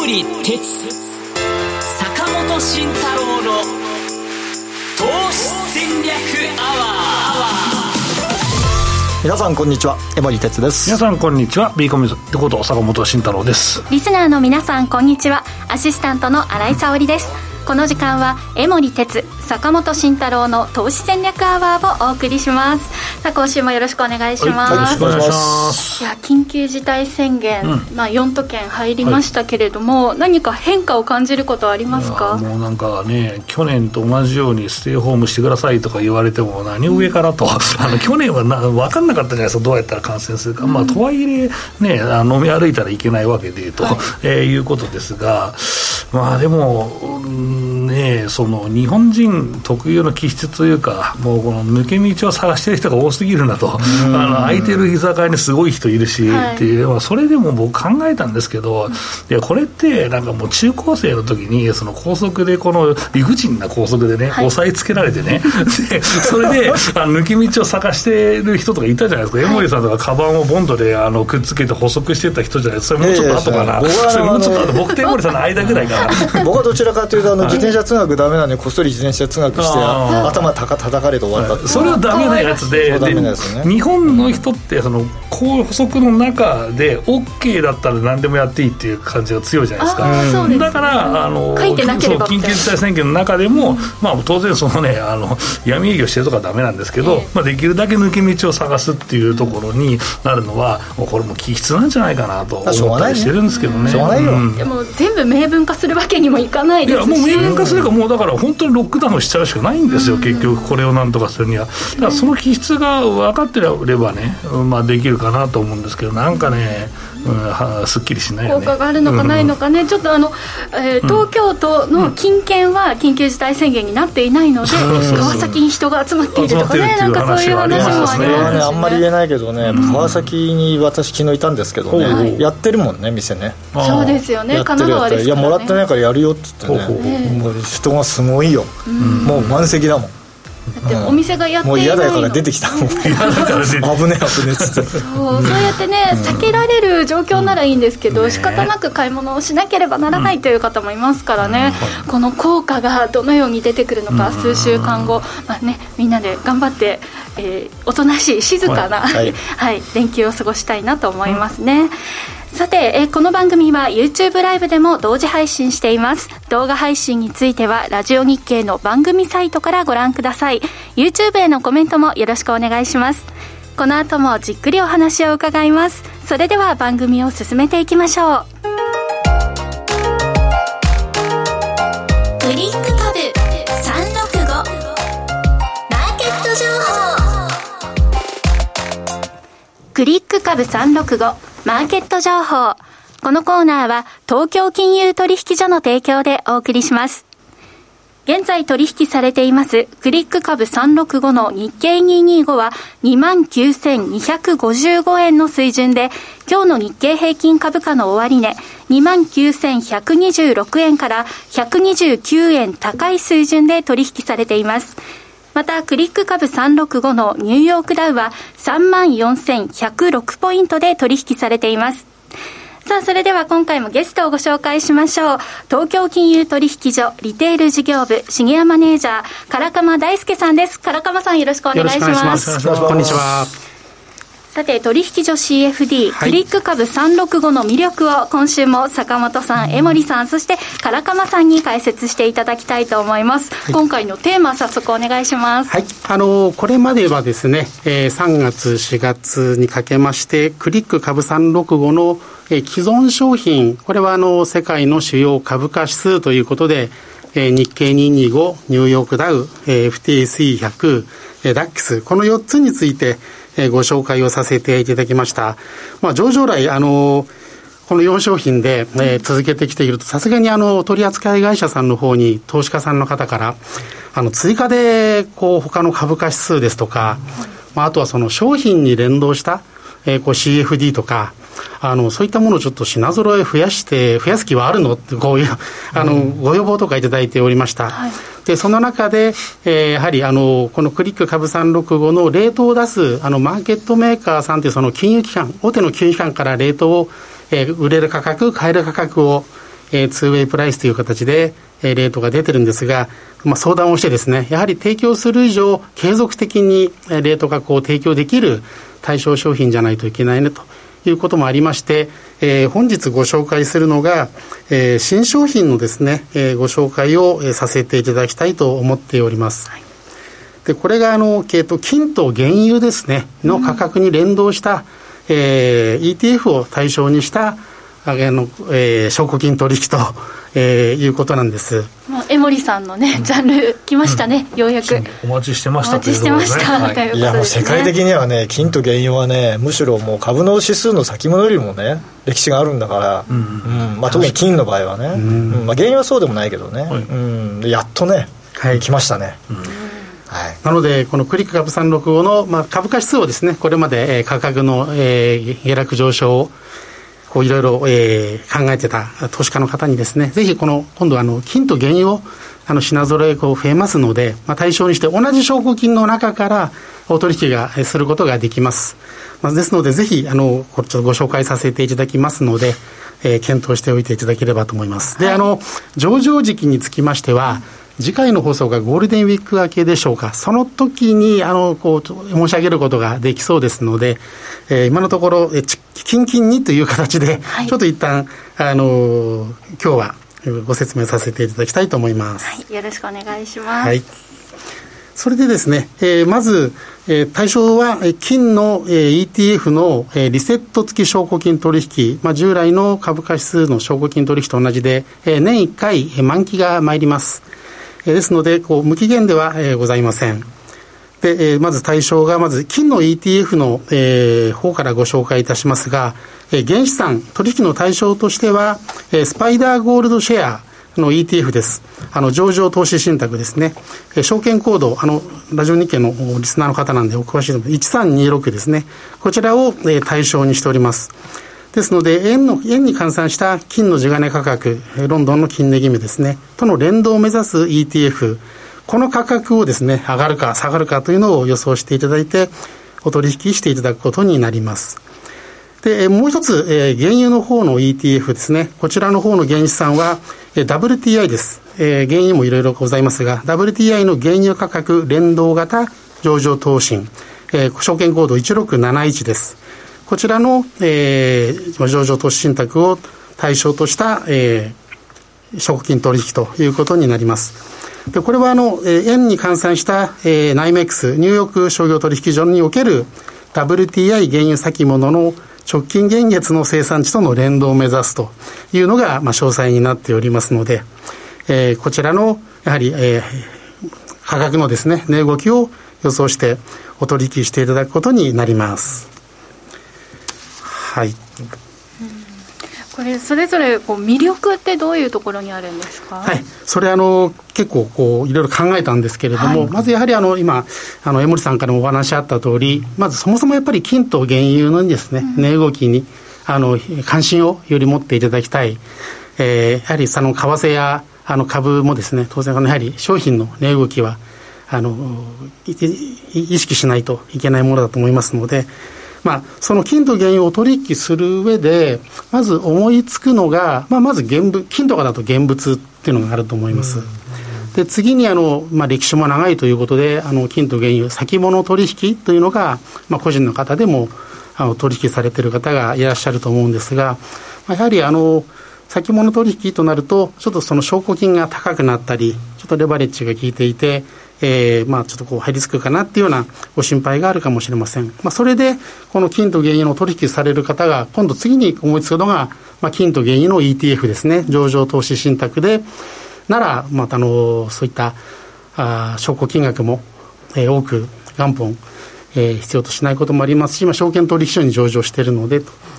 森哲、坂本慎太郎の投資戦略アワー。 皆さんこんにちは、江森哲です。 皆さんこんにちは、ビーコミってこと坂本慎太郎です。 リスナーの皆さんこんにちは、アシスタントの新井沙織です。この時間は江森哲、坂本慎太郎の投資戦略アワーをお送りします。さあ今週もよろしくお願いします。 よろしくお願いします。 いや、緊急事態宣言、4都県入りましたけれども、何か変化を感じることはありますか？ もうなんかね、去年と同じようにステイホームしてくださいとか言われても何を上からと去年は分かんなかったじゃないですか、どうやったら感染するか、とはいえ、ね、飲み歩いたらいけないわけでと、いうことですが、でもね、その日本人特有の気質というか、もうこの抜け道を探してる人が多すぎるなと、空いてる居酒屋にすごい人いるし、っていう、それでも僕考えたんですけど、いやこれってなんかもう中高生の時にその高速でこの理不尽な高速でね、押さえつけられてねでそれで抜け道を探してる人とかいたじゃないですか。江森さんとかカバンをボンドでくっつけて補足してた人じゃないですか。それもうちょっと後かな、それもうちょっと後、僕と江森さんの間ぐらいかな僕はどちらかというと自転車通学ダメなんでこっそり自転車通学して頭叩かれて終わったって、 それはダメなやつで、日本の人ってその高速の中で OK だったら何でもやっていいっていう感じが強いじゃないですか。だから緊急事態宣言の中でも、当然そのね、闇営業してるとかはダメなんですけど、できるだけ抜け道を探すっていうところになるのはもうこれも気質なんじゃないかなと思ったりしてるんですけどね。 しょうがないよ、 でも全部明文化するわけにもいかないですし、 いやもう明文化するか、もうだから本当にロックダウンしちゃうしかないんですよ、結局これをなんとかするには。だからその気質が分かってればね、できるかなと思うんですけど、なんかね、すっきりしないよね。 効果があるのかないのかね、ちょっと東京都の近県は緊急事態宣言になっていないので、川崎に人が集まっているとかね、なんかそういう話もありますね。 あんまり言えないけどね、川崎に私昨日いたんですけどね、やってるもんね、店ね。 そうですよね、神奈川ですからね。 いやもらってないからやるよって言ってね、もう人がすごいよ、もう満席だもん。 でもお店がやっていないの、 もう嫌だから出てきた危ねえっつってそうやってね、避けられる状況ならいいんですけど、仕方なく買い物をしなければならないという方もいますからね、この効果がどのように出てくるのか、数週間後、みんなで頑張って、おとなしい静かな、連休を過ごしたいなと思いますね。さて、この番組は YouTube ライブでも同時配信しています。動画配信についてはラジオ日経の番組サイトからご覧ください。 YouTube へのコメントもよろしくお願いします。この後もじっくりお話を伺います。それでは番組を進めていきましょう。クリック株365マーケット情報。クリック株365マーケット情報。このコーナーは東京金融取引所の提供でお送りします。現在取引されていますクリック株365の日経225は 29,255 円の水準で、今日の日経平均株価の終値 29,126 円から129円高い水準で取引されています。またクリック株365のニューヨークダウは 34,106 ポイントで取引されています。さあ、それでは今回もゲストをご紹介しましょう。東京金融取引所リテール事業部シニアマネージャー唐鎌大輔さんです。唐鎌さん、よろしくお願いします。 こんにちは。 さて、取引所 CFD、クリック株365の魅力を今週も坂本さん、江森さん、そして唐鎌さんに解説していただきたいと思います。今回のテーマ、早速お願いします。 これまではですね、3月4月にかけましてクリック株365の既存商品、これは世界の主要株価指数ということで、日経225、ニューヨークダウ、FTSE100、DAX、この4つについてご紹介をさせていただきました。上場来、この4商品で、続けてきていると、さすがに取扱い会社さんの方に投資家さんの方から、追加で、他の株価指数ですとか、あとはその商品に連動した、CFD とか、そういったものをちょっと品揃え増やす気はあるのって、こういう、ご要望とかいただいておりました。で、その中で、やはり、このクリック株365のレートを出す、マーケットメーカーさんというその金融機関、大手の金融機関からレートを、売れる価格、買える価格を、 ツーウェイプライスという形で、レートが出てるんですが、相談をしてですね、やはり提供する以上継続的にレートが提供できる対象商品じゃないといけないねということもありまして、本日ご紹介するのが、新商品のですね、ご紹介をさせていただきたいと思っております。でこれが金と原油ですねの価格に連動した、ETF を対象にした証拠金取引と、いうことなんです。 もう江森さんのね、ジャンル来ましたね、ようやくお待ちしてましたということですね。 いやもう世界的にはね、金と原油はね、むしろもう株の指数の先物よりもね歴史があるんだから、特に金の場合はね、原油はそうでもないけどね、やっとね、来ましたね。 なのでこのクリック株365の、株価指数をですね、これまで、価格の、下落上昇をいろいろ考えてた投資家の方にですね、ぜひ今度は金と原油を品揃え増えますので、対象にして同じ証拠金の中からお取引がすることができます。ですのでぜひちょっとご紹介させていただきますので、検討しておいていただければと思います。で、上場時期につきましては、次回の放送がゴールデンウィーク明けでしょうか。その時に申し上げることができそうですので、今のところキンキンにという形で、ちょっと一旦今日はご説明させていただきたいと思います。 よろしくお願いします。 それでですね、まず、対象は金の ETF のリセット付き証拠金取引、従来の株価指数の証拠金取引と同じで、年1回満期が参ります。ですので無期限ではございません。で、まず対象が金の ETF の方からご紹介いたしますが、原資産取引の対象としてはスパイダーゴールドシェアの ETF です。上場投資信託ですね。証券コード、ラジオ日経のリスナーの方なんでお詳しいので1326ですね。こちらを対象にしております。ですので円に換算した金の地金価格、ロンドンの金値決めですねとの連動を目指す ETF、 この価格をですね上がるか下がるかというのを予想していただいてお取引していただくことになります。でもう一つ、原油の方の ETF ですね。こちらの方の原資産は、WTI です。原油もいろいろございますが WTI の原油価格連動型上場投信、証券コード1671です。こちらの、上場投資信託を対象とした、証拠金取引ということになります。でこれは円に換算した、ナイメックスニューヨーク商業取引所における WTI 原油先物の直近現月の生産地との連動を目指すというのが、詳細になっておりますので、こちらのやはり、価格のですね値動きを予想してお取引していただくことになります。 これそれぞれ魅力ってどういうところにあるんですか？ それ結構いろいろ考えたんですけれども、まずやはり今江森さんからもお話あった通り、まずそもそもやっぱり金と原油のですね、値動きに関心をより持っていただきたい。やはり為替や株もですね、当然やはり商品の値動きは意識しないといけないものだと思いますので、その金と原油を取引する上でまず思いつくのが、まず金とかだと現物っていうのがあると思います。で次に歴史も長いということで金と原油先物取引というのが、個人の方でも取引されている方がいらっしゃると思うんですが、やはり先物取引となるとちょっとその証拠金が高くなったりちょっとレバレッジが効いていてちょっと入りつくかなっていうようなご心配があるかもしれません。それでこの金と原油の取引される方が今度次に思いつくのが、金と原油の ETF ですね。上場投資信託でならまたそういった証拠金額も、多く元本、必要としないこともありますし、証券取引所に上場しているので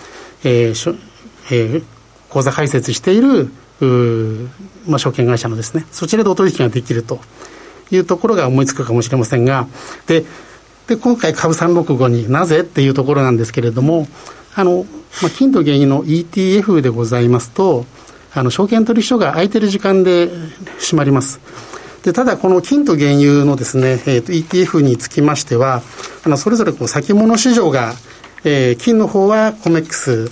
口座開設している証券会社のですねそちらでお取引ができるというところが思いつくかもしれませんが、で今回株365になぜっていうところなんですけれども、金と原油の ETF でございますと証券取引所が空いてる時間で閉まります。でただこの金と原油のですね、ETF につきましてはそれぞれ先物市場が、金の方はコメックス、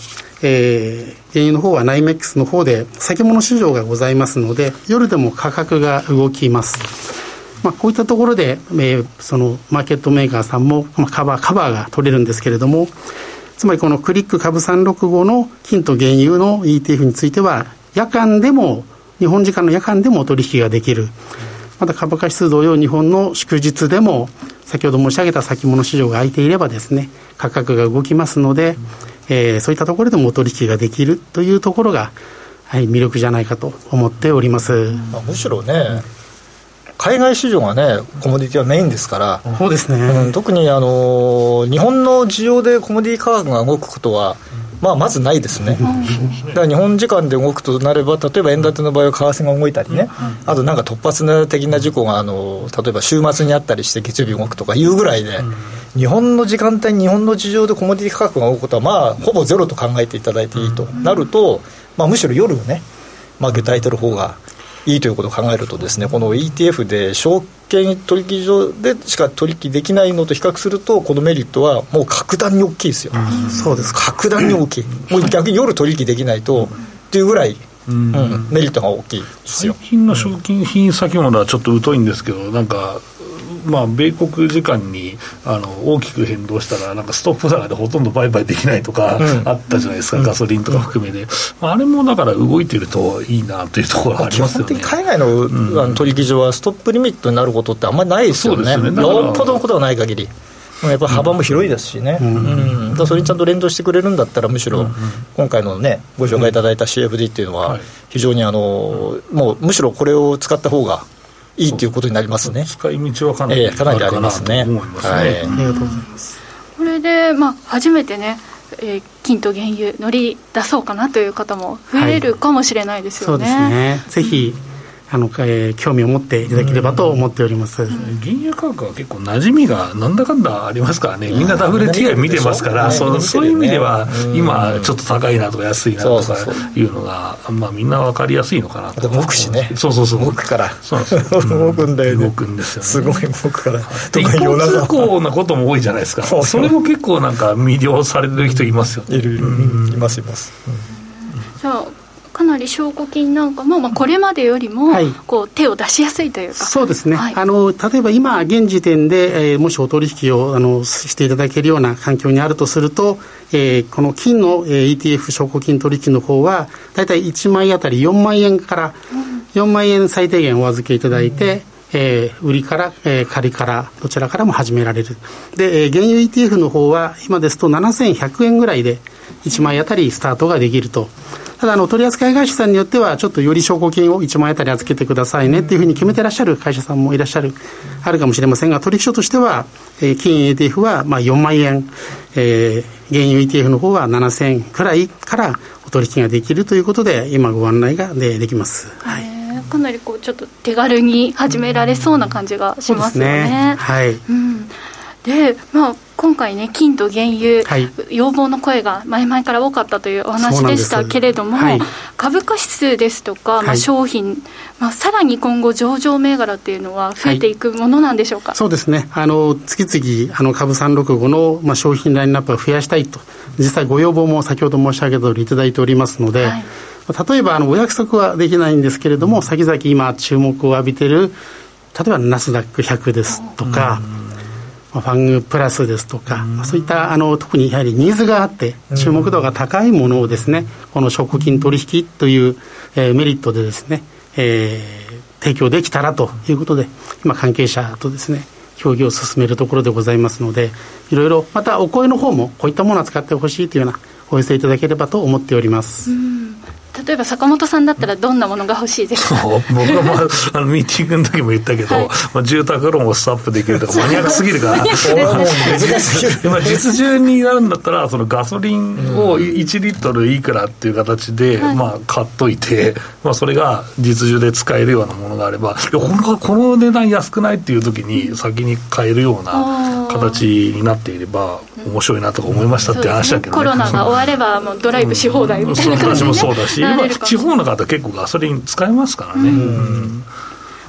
原油の方はナイメックスの方で先物市場がございますので、夜でも価格が動きます。こういったところで、そのマーケットメーカーさんも、カバーが取れるんですけれども、つまりこのクリック株365の金と原油の ETF については、夜間でも、日本時間の夜間でも取引ができる。また株価指数同様、日本の祝日でも、先ほど申し上げた先物市場が空いていればですね、価格が動きますので、そういったところでもお取引ができるというところが、魅力じゃないかと思っております。 むしろね、海外市場がね、コモディティはメインですから、 そうですね、 特に日本の需要でコモディ価格が動くことは、まずないですね。だから日本時間で動くとなれば、例えば円建ての場合は為替が動いたりね、あとなんか突発的な事故が例えば週末にあったりして月曜日動くとかいうぐらいで、日本の時間帯に日本の事情でコモディ価格が動くことはほぼゼロと考えていただいていいとなると、むしろ夜をね、下げてる方がいいということを考えるとですね、この ETF で証券取引所でしか取引できないのと比較すると、このメリットはもう格段に大きいですよ。そうです、格段に大きい。もう逆に夜取引できないとっていうぐらい、メリットが大きいですよ。 最近の証券品先物はちょっと疎いんですけど、なんか米国時間に大きく変動したら、なんかストップ高でほとんど売買できないとかあったじゃないですか、ガソリンとか含めて、あれもだから動いてるといいなというところがありますよね。 基本的に海外の、取引所はストップリミットになることってあんまりないですよね。よっぽどのことがない限り、やっぱり幅も広いですしね、だそれにちゃんと連動してくれるんだったら、むしろ今回のね、ご紹介いただいた CFD っていうのは非常にもうむしろこれを使った方がいいということになりますね。 使い道はかなりあるかなと思いますね。 ありがとうございます。 これで、初めてね、金と原油乗り出そうかなという方も増えるかもしれないですよね。 そうですね。ぜひ興味を持っていただければと思っております。 原油価格は結構馴染みがなんだかんだありますからね。みんな WTI 見てますから、そういう意味では今ちょっと高いなとか安いなとかいうのがみんな分かりやすいのかなと。 動くしね。 そう動くから。 そうなんですよ。 動くんだよね。 動くんですよね。 すごい動くから。 一方通行なことも多いじゃないですか。それも結構なんか魅了される人いますよね。 いますいます。 じゃあかなり証拠金なんかも、これまでよりもこう手を出しやすいというか。 そうですね、例えば今現時点で、もしお取引をしていただけるような環境にあるとすると、この金の、ETF 証拠金取引の方はだいたい1枚あたり4万円から4万円最低限お預けいただいて、売りから、借りからどちらからも始められる。で、原油 ETF の方は今ですと7100円ぐらいで1枚あたりスタートができると。ただ取扱い会社さんによってはちょっとより証拠金を1万円あたり預けてくださいねっていうふうに決めてらっしゃる会社さんもいらっしゃるあるかもしれませんが、取引所としては、金 ETF は4万円、原油 ETF の方は7000円くらいからお取引ができるということで今ご案内が できます。はい、 かなりこうちょっと手軽に始められそうな感じがしますよね。 はい。 で、今回ね、金と原油、要望の声が前々から多かったというお話でしたけれども、株価指数ですとか、商品、さらに今後上場銘柄っていうのは増えていくものなんでしょうか。 そうですね、次々株365の、商品ラインナップを増やしたいと実際ご要望も先ほど申し上げた通りいただいておりますので、例えばお約束はできないんですけれども、先々今注目を浴びている例えばナスダック100ですとか、ファングプラスですとか、そういった特にやはりニーズがあって注目度が高いものをですね、この証拠金取引という、メリットでですね、提供できたらということで今関係者とですね協議を進めるところでございますので、いろいろまたお声の方もこういったものを使ってほしいというようなお寄せいただければと思っております。 例えば坂本さんだったらどんなものが欲しいですか。 僕はミーティングの時も言ったけど、住宅ローンをスタップできるとかマニアックすぎるから実需になるんだったらそのガソリンを1リットルいくらっていう形で、買っといて、それが実需で使えるようなものがあれば、この値段安くないっていう時に先に買えるような形になっていれば面白いなとか思いましたっていう話だけどね。 コロナが終わればもうドライブし放題みたいな感じに、 その話もそうだし、今地方の方結構ガソリン使えますからね。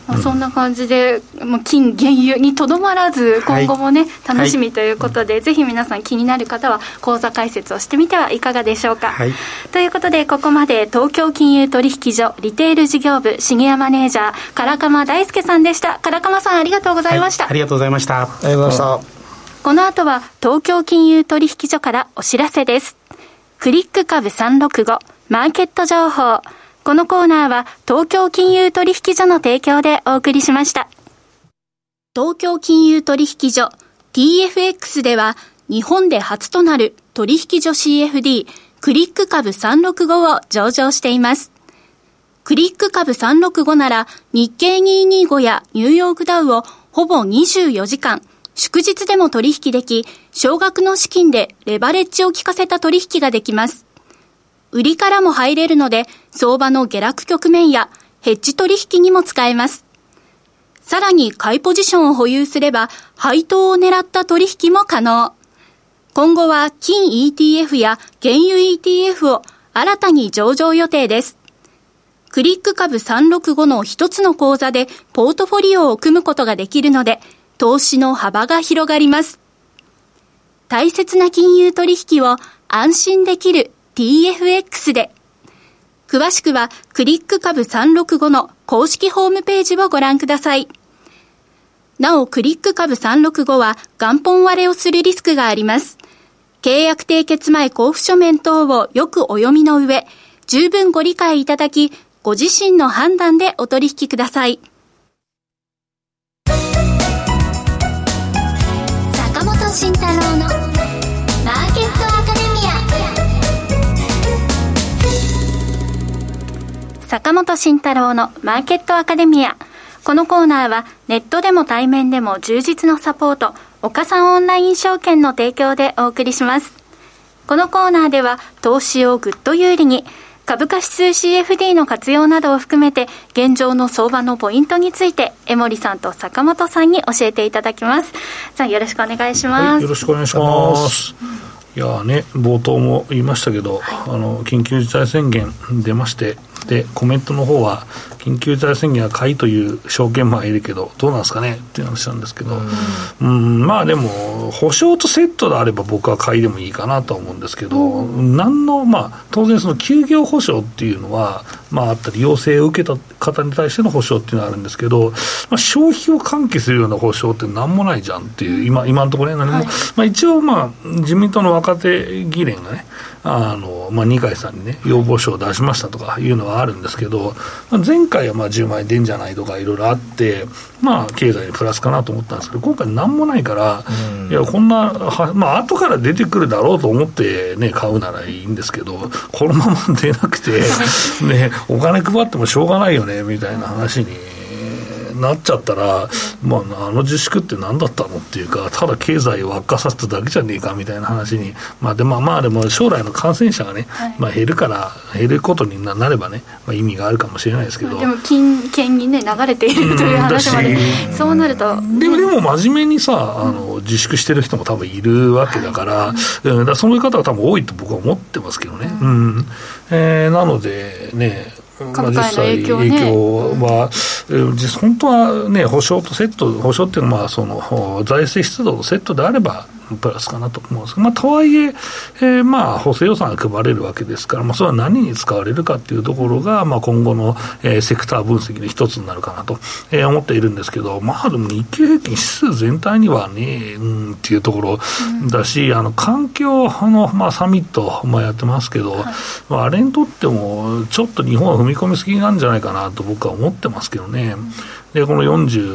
そんな感じでもう金原油にとどまらず今後もね、楽しみということで、ぜひ皆さん気になる方は口座開設をしてみてはいかがでしょうか。ということでここまで東京金融取引所リテール事業部シニアマネージャー唐鎌大輔さんでした。唐鎌さんありがとうございました。 ありがとうございました。 ありがとうございました。 この後は東京金融取引所からお知らせです。クリック株365マーケット情報。このコーナーは東京金融取引所の提供でお送りしました。東京金融取引所 TFX では日本で初となる取引所 CFD クリック株365を上場しています。クリック株365なら日経225やニューヨークダウをほぼ24時間祝日でも取引でき、少額の資金でレバレッジを効かせた取引ができます。売りからも入れるので、相場の下落局面やヘッジ取引にも使えます。さらに買いポジションを保有すれば、配当を狙った取引も可能。今後は金 ETF や原油 ETF を新たに上場予定です。クリック株365の一つの口座でポートフォリオを組むことができるので、投資の幅が広がります。大切な金融取引を安心できる TFX で。詳しくはクリック株365の公式ホームページをご覧ください。なおクリック株365は元本割れをするリスクがあります。契約締結前交付書面等をよくお読みの上、十分ご理解いただき、ご自身の判断でお取引ください。 慎太郎のマーケットアカデミア。坂本慎太郎のマーケットアカデミア。このコーナーはネットでも対面でも充実のサポート、岡さんオンライン証券の提供でお送りします。このコーナーでは投資をぐっと有利に、株価指数 CFD の活用などを含めて現状の相場のポイントについて江森さんと坂本さんに教えていただきます。さあよろしくお願いします。 よろしくお願いします。いやね、冒頭も言いましたけど、緊急事態宣言出まして、でコメントの方は緊急事態宣言は買いという証券マンいるけどどうなんですかねっていう話なんですけど、まあでも保証とセットであれば僕は買いでもいいかなと思うんですけど、何の当然その休業保証っていうのはあったり要請を受けた方に対しての保証っていうのはあるんですけど、消費を喚起するような保証って何もないじゃんっていう今のところね、何も、一応自民党の若手議連がね二階さんにね要望書を出しましたとかいうのはあるんですけど、前回は10万円出んじゃないとかいろいろあって経済にプラスかなと思ったんですけど、今回何もないから、いやこんな後から出てくるだろうと思ってね買うならいいんですけど、このまま出なくてねお金配ってもしょうがないよねみたいな話になっちゃったら、自粛って何だったのっていうか、ただ経済を悪化させただけじゃねえかみたいな話に、でも将来の感染者がね、減ることになればね、意味があるかもしれないですけど、 でも金券にね流れているという話まで、そうなるとでも真面目に自粛してる人も多分いるわけだから、だそういう方が多分多いと僕は思ってますけどね、なのでね株価への影響は、本当はね保証とセット、保証っていうのはその財政出動とセットであればプラスかなと思うんですが、とはいえ補正予算が配れるわけですから、それは何に使われるかっていうところが、今後の、セクター分析の一つになるかなと、思っているんですけど、でも日経平均指数全体にはねっていうところだし、環境の、サミット、やってますけど、あれにとってもちょっと日本は踏み込みすぎなんじゃないかなと僕は思ってますけどね。でこの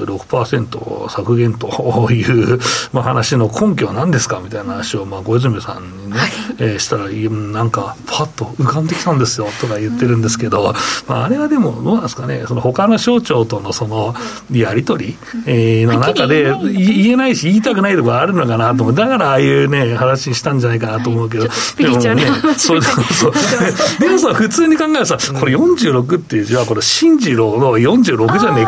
46% 削減という、話の根拠は何ですかみたいな話を、小泉さんにね、したらなんかパッと浮かんできたんですよとか言ってるんですけど、あれはでもどうなんですかね、その他の省庁とのそのやり取り、の中で言えないし言いたくないところがあるのかなと思う。だからああいうね話したんじゃないかなと思うけど、でもねそうでも普通に考えるとこれ46っていう字はこれ進次郎の46じゃねえかみたいな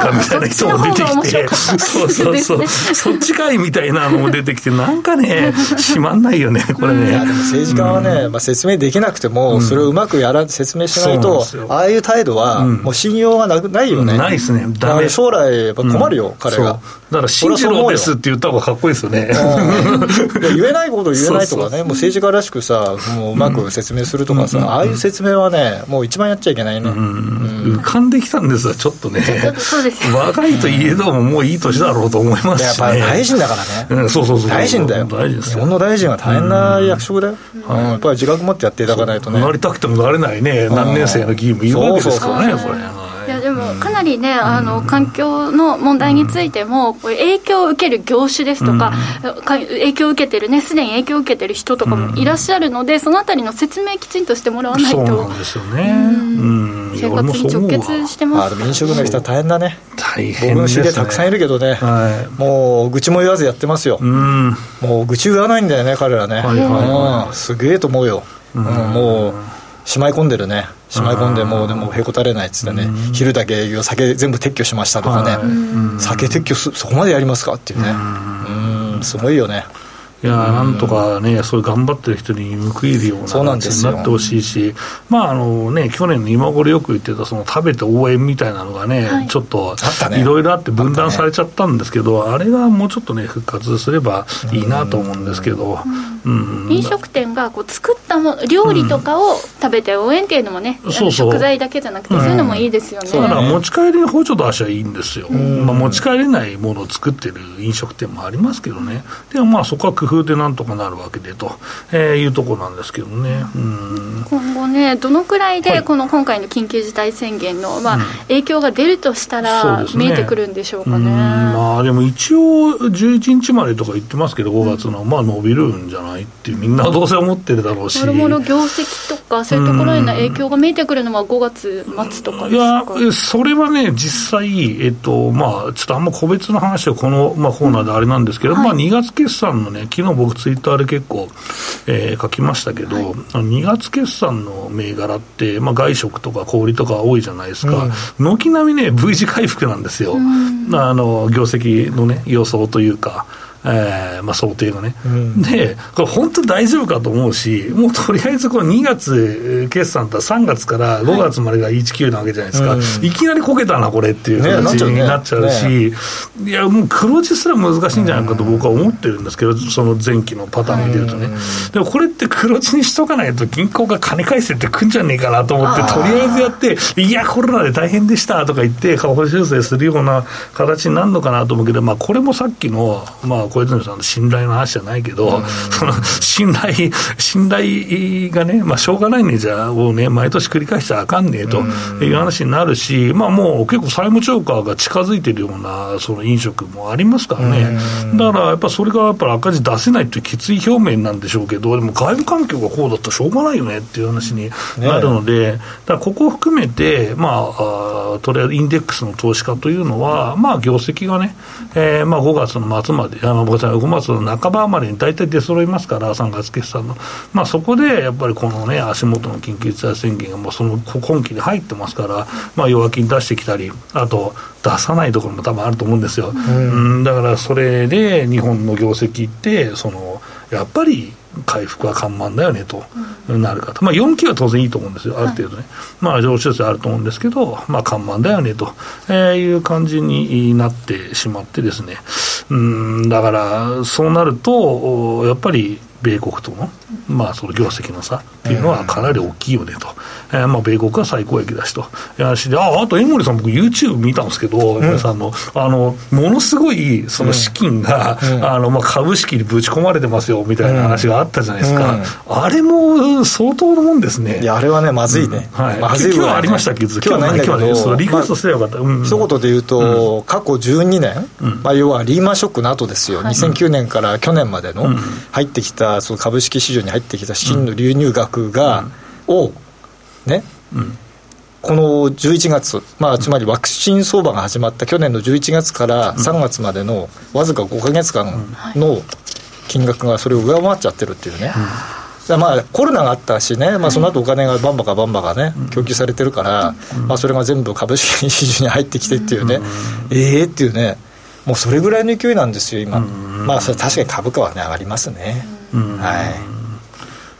な人も出てきて、そっちかいみたいなのも出てきて、なんかね、しまんないよね、これね。 でも政治家はね、説明できなくても、それをうまく説明しないと、ああいう態度は、もう信用がないよね。 ないですね。 だから将来、やっぱ困るよ、彼が。 だから信じろですって言った方がかっこいいですよね。 言えないこと言えないとかね、もう政治家らしくさ、もううまく説明するとかさ、ああいう説明はね、もう一番やっちゃいけないね。 浮かんできたんですよ、ちょっとね。 そうですよ。 若いといえども、もういい年だろうと思いますしね。 やっぱり大臣だからね。大臣だよ。日本の大臣は大変な役職だよ。やっぱり自覚持ってやっていただかないとね。 なりたくてもなれないね、何年生の議員もいるわけですからね、これ。 いやでもかなりね、環境の問題についても、これ影響を受ける業種ですとか、影響を受けてるね、すでに影響を受けてる人とかもいらっしゃるので、そのあたりの説明きちんとしてもらわないと。 そうなんですよね。 生活に直結してます。 飲食の人は大変だね。 大変ですね。 僕の知り合いたくさんいるけどね、もう愚痴も言わずやってますよ。もう愚痴言わないんだよね、彼らね。すげえと思うよ。もうしまい込んでるね。しまい込んでもうでもへこたれないっつってね、昼だけ営業、酒全部撤去しましたとかね、酒撤去そこまでやりますかっていうね、すごいよね。 いやなんとかね、そういう頑張ってる人に報いるような形になってほしいし、まあね、去年の今頃よく言ってたその食べて応援みたいなのがね、ちょっといろいろあって分断されちゃったんですけど、あれがもうちょっとね復活すればいいなと思うんですけど、 飲食店がこう作った料理とかを食べて応援っていうのもね、食材だけじゃなくてそういうのもいいですよね。 だから持ち帰りに包丁出しはいいんですよ。持ち帰れないものを作ってる飲食店もありますけどね。でもまあそこは工夫でなんとかなるわけでというところなんですけどね。 今後ね、どのくらいでこの今回の緊急事態宣言の影響が出るとしたら見えてくるんでしょうかね。 まあでも一応11日までとか言ってますけど、5月のまあ伸びるんじゃないっていう、みんなどうせ思ってるだろうし、 もろもろ業績とかそういうところへの影響が見えてくるのは5月末とかですか。 いやそれはね実際まあちょっとあんま個別の話はこのコーナーであれなんですけど、2月決算のね、昨日僕ツイッターで結構、書きましたけど、2月決算の銘柄って、外食とか小売とか多いじゃないですか、軒並みね V 字回復なんですよ、業績のね予想というか、想定がね、でこれ本当に大丈夫かと思うし、もうとりあえずこの2月決算だったら3月から5月までが19なわけじゃないですか、いきなりこけたなこれっていう形になっちゃうし、いやもう黒字すら難しいんじゃないかと僕は思ってるんですけど、その前期のパターン見てるとね、でもこれって黒字にしとかないと銀行が金返せってくんじゃねえかなと思って、とりあえずやって、いやコロナで大変でしたとか言って下方修正するような形になるのかなと思うけど、これもさっきの小泉さんの信頼の話じゃないけど、その信頼がね、しょうがないねじゃあをね毎年繰り返しちゃあかんねえという話になるし、もう結構債務超過が近づいてるようなその飲食もありますからね、だからやっぱそれがやっぱり赤字出せないという決意表明なんでしょうけど、でも外部環境がこうだったらしょうがないよねっていう話になるので、だからここを含めてとりあえずインデックスの投資家というのは業績がね、5月の末まで5月の半ばまでに大体出揃いますから、3月決算の、そこでやっぱりこのね足元の緊急事態宣言がもうその今期に入ってますから、弱気に出してきたり、あと出さないところも多分あると思うんですよ、だからそれで日本の業績ってやっぱり回復は緩慢だよねとなるかと、4期は当然いいと思うんですよ、ある程度ね、上昇性あると思うんですけど、緩慢だよねという感じになってしまってですね、だからそうなるとやっぱり米国との、その業績の差っていうのはかなり大きいよねと、米国は最高益だしという話で、あと江森さん僕 YouTube 見たんですけど、江森さんのものすごいその資金が、株式にぶち込まれてますよみたいな話があったじゃないですか、あれも相当のもんですね。 いやあれはねまずいね、 まずいぐらい、今日はありましたっけ、今日はないんだけど、リクエストすればよかった、 一言で言うと、過去12年、要はリーマンショックの後ですよ、2009年から去年までの入ってきたその株式市場に入ってきた資金の流入額が、この11月、つまりワクチン相場が始まった去年の11月から3月までのわずか5ヶ月間の金額がそれを上回っちゃってるっていうね、 まあ、コロナがあったしね、まあ、その後お金がバンバカね、供給されてるから、まあ、それが全部株式市場に入ってきてっていうね、っていうね、もうそれぐらいの勢いなんですよ今。まあそれ確かに株価はね上がりますね。はい。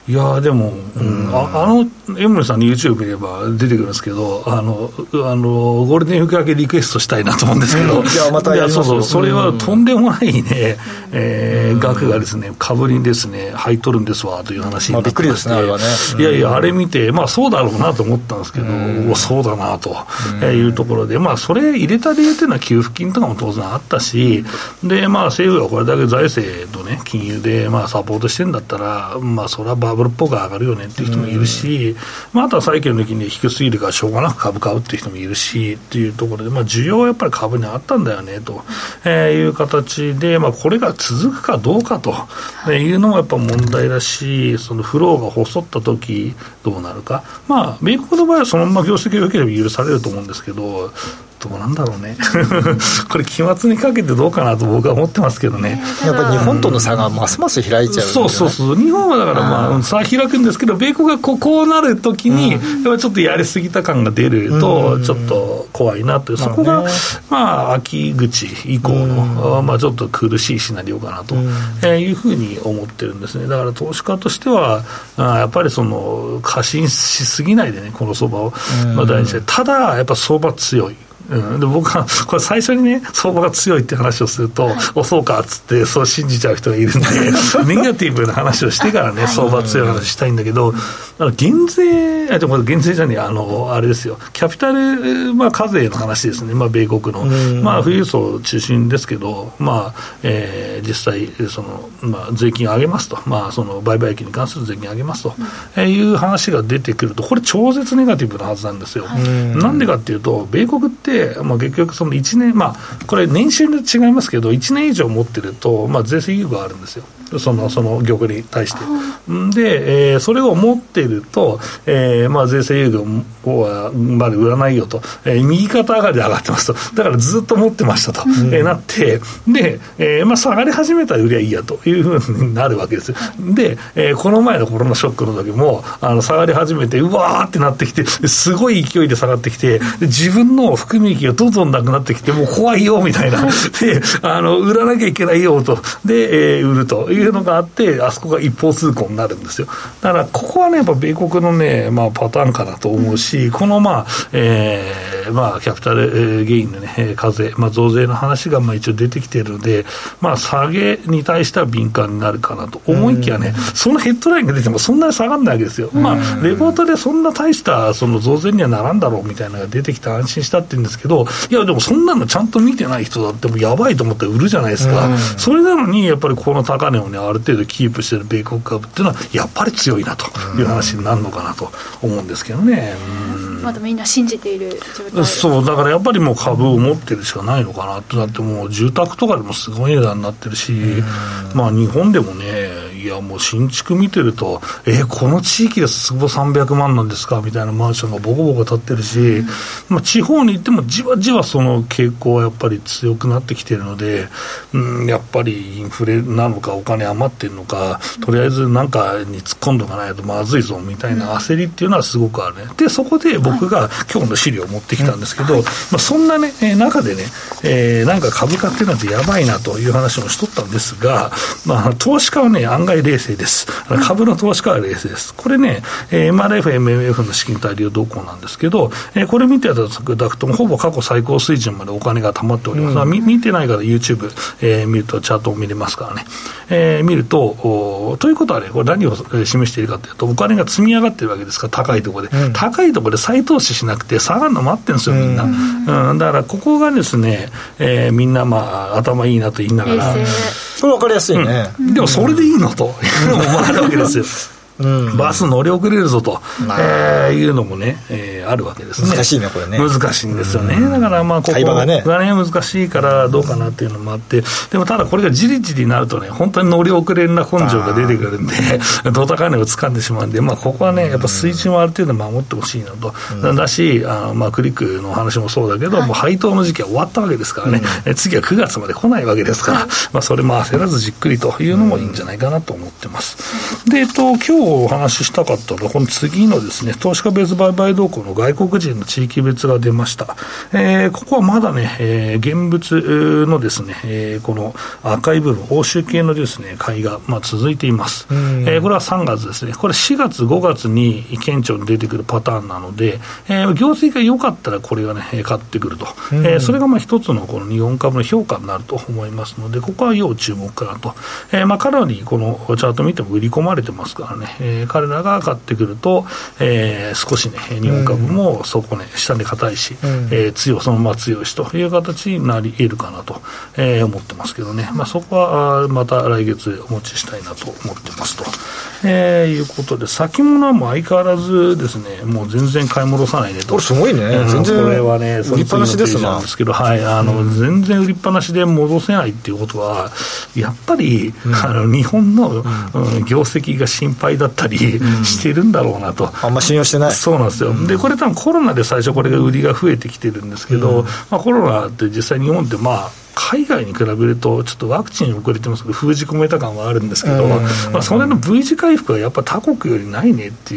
いやでも、江森さんの YouTube 見れば出てくるんですけど、ゴールデンウィーク明けリクエストしたいなと思うんですけど、 いやまたやりますよ。 それはとんでもないね、額がですね、株にですね入っとるんですわという話になってまして、 びっくりですね、あれはね。 いやいや、あれ見て、まあそうだろうなと思ったんですけど、そうだなというところで、まあそれ入れた理由というのは給付金とかも当然あったし、でまあ政府がこれだけ財政とね金融でまあサポートしてるんだったら、まあそれはバブルっぽく上がるよねっていう人もいるし、まあ、あとは債券の金利低すぎるからしょうがなく株買うっていう人もいるしっていうところで、まあ、需要はやっぱり株にあったんだよねと、いう形で、まあ、これが続くかどうかというのもやっぱ問題だし、そのフローが細った時どうなるか、まあ、米国の場合はそのまま業績が良ければ許されると思うんですけど、どうなんだろうねこれ期末にかけてどうかなと僕は思ってますけどね。 やっぱり日本との差がますます開いちゃう、ね、 そう日本はだからまあ差開くんですけど、米国がこうなるときにやっぱちょっとやりすぎた感が出るとちょっと怖いなという、そこがまあ秋口以降のまあちょっと苦しいシナリオかなというふうに思ってるんですね。だから投資家としてはやっぱりその過信しすぎないでね、この相場を大事にして、ただやっぱ相場強い。で僕はこれ最初にね相場が強いって話をすると、そうかっつってそう信じちゃう人がいるんでネガティブな話をしてからね相場強い話したいんだけど、減税でも減税じゃねえ、あれですよ、キャピタル、まあ、課税の話ですね、まあ、米国の、まあ、富裕層中心ですけど、まあ実際その、まあ、税金を上げますと、まあ、その売買益に関する税金を上げますと、いう話が出てくると、これ超絶ネガティブなはずなんですよ。なんでかっていうと、米国ってまあ、結局その1年、まあ、これ年収で違いますけど1年以上持ってると、まあ、税制優遇があるんですよ、その業に対してで、それを持っていると、まあ、税制優遇をまで売らないよと、右肩上がりで上がってますと、だからずっと持ってましたと、なってで、まあ、下がり始めたら売りゃいいやというふうになるわけです。で、この前のコロナショックの時も下がり始めてうわーってなってきて、すごい勢いで下がってきて、自分の含み益がどんどんなくなってきて、もう怖いよみたいなで売らなきゃいけないよとで、売るというのがあって、あそこが一方通行になるんですよ。だからここはねやっぱ米国のね、まあ、パターンかなと思うし、このまあ、まあ、キャピタルゲインのね課税、まあ、増税の話がまあ一応出てきているので、まあ、下げに対しては敏感になるかなと思いきやね、そのヘッドラインが出てもそんなに下がらないわけですよ。まあ、レポートでそんな大したその増税にはならんだろうみたいなのが出てきて安心したって言うんですけど、いやでもそんなのちゃんと見てない人だってもやばいと思って売るじゃないですか。それなのにやっぱりこの高値をねある程度キープしてる米国株っていうのはやっぱり強いなという話になるのかなと思うんですけどね。 まだみんな信じている状態。 そうだからやっぱりもう株を持ってるしかないのかなって。だってもう住宅とかでもすごい値段になってるし、まあ日本でもね、いやもう新築見てるとこの地域で坪300万なんですかみたいなマンションがボコボコ建ってるし、まあ、地方に行ってもじわじわその傾向はやっぱり強くなってきているので、やっぱりインフレなのかお金余ってるのか、とりあえずなんかに突っ込んどかないとまずいぞみたいな焦りっていうのはすごくあるね。でそこで僕が今日の資料を持ってきたんですけど、まあ、そんなね中でね、なんか株価っていうのはやばいなという話もしとったんですが、まあ、投資家はね案外冷静です。株の投資家は冷静です。これね、MRF、MMF の資金大量動向なんですけど、これ見ていただくとほぼ過去最高水準までお金が溜まっております。見てないから YouTube、見るとチャートを見れますからね、見るとということはね、これ何を示しているかというと、お金が積み上がってるわけですから、高いところで、高いところで再投資しなくて下がるの待ってるんですよみんな、だからここがですね、みんなまあ頭いいなと言いながら、 これ分かりやすいね、 でもそれでいいのというのもあるわけですよ。バス乗り遅れるぞと、いうのもね、あるわけですね。 難しいねこれね。 難しいんですよね。だからまあここがね難しいからどうかなっていうのもあって、でもただこれがじりじりになるとね、本当に乗り遅れるな根性が出てくるんでドタカネを掴んでしまうんで、まあここはねやっぱ水準はある程度守ってほしいなと、だしまあクリックの話もそうだけど、もう配当の時期は終わったわけですからね、次は9月まで来ないわけですから、まあそれも焦らずじっくりというのもいいんじゃないかなと思ってます。 で、今日お話ししたかったのはこの次のですね、投資家別売買動向の外国人の地域別が出ました。ここはまだね、現物のですね、この赤い部分、欧州系のですね、買いが続いています。これは3月ですね。これ4月5月に顕著に出てくるパターンなので、業績が良かったらこれがね買ってくると、それが一つのこの日本株の評価になると思いますので、ここは要注目かなと。かなりこのチャート見ても売り込まれてますからね、彼らが買ってくると、少しね日本株もそこね下で硬いし、そのまま強いしという形になり得るかなと、思ってますけどね、そこはまた来月お持ちしたいなと思ってますと、いうことで、先物はもう相変わらずですね、もう全然買い戻さないねと。 これすごいね、全然これはね売りっぱなしですな。 ですけど、全然売りっぱなしで戻せないっていうことはやっぱり、日本の、業績が心配だったりしてるんだろうなと、 あんま信用してない。 そうなんですよ。でこれ多分コロナで最初これが売りが増えてきてるんですけど、コロナって実際日本って海外に比べるとちょっとワクチン遅れてますけど封じ込めた感はあるんですけど、それの V 字回復はやっぱ他国よりないねっていう、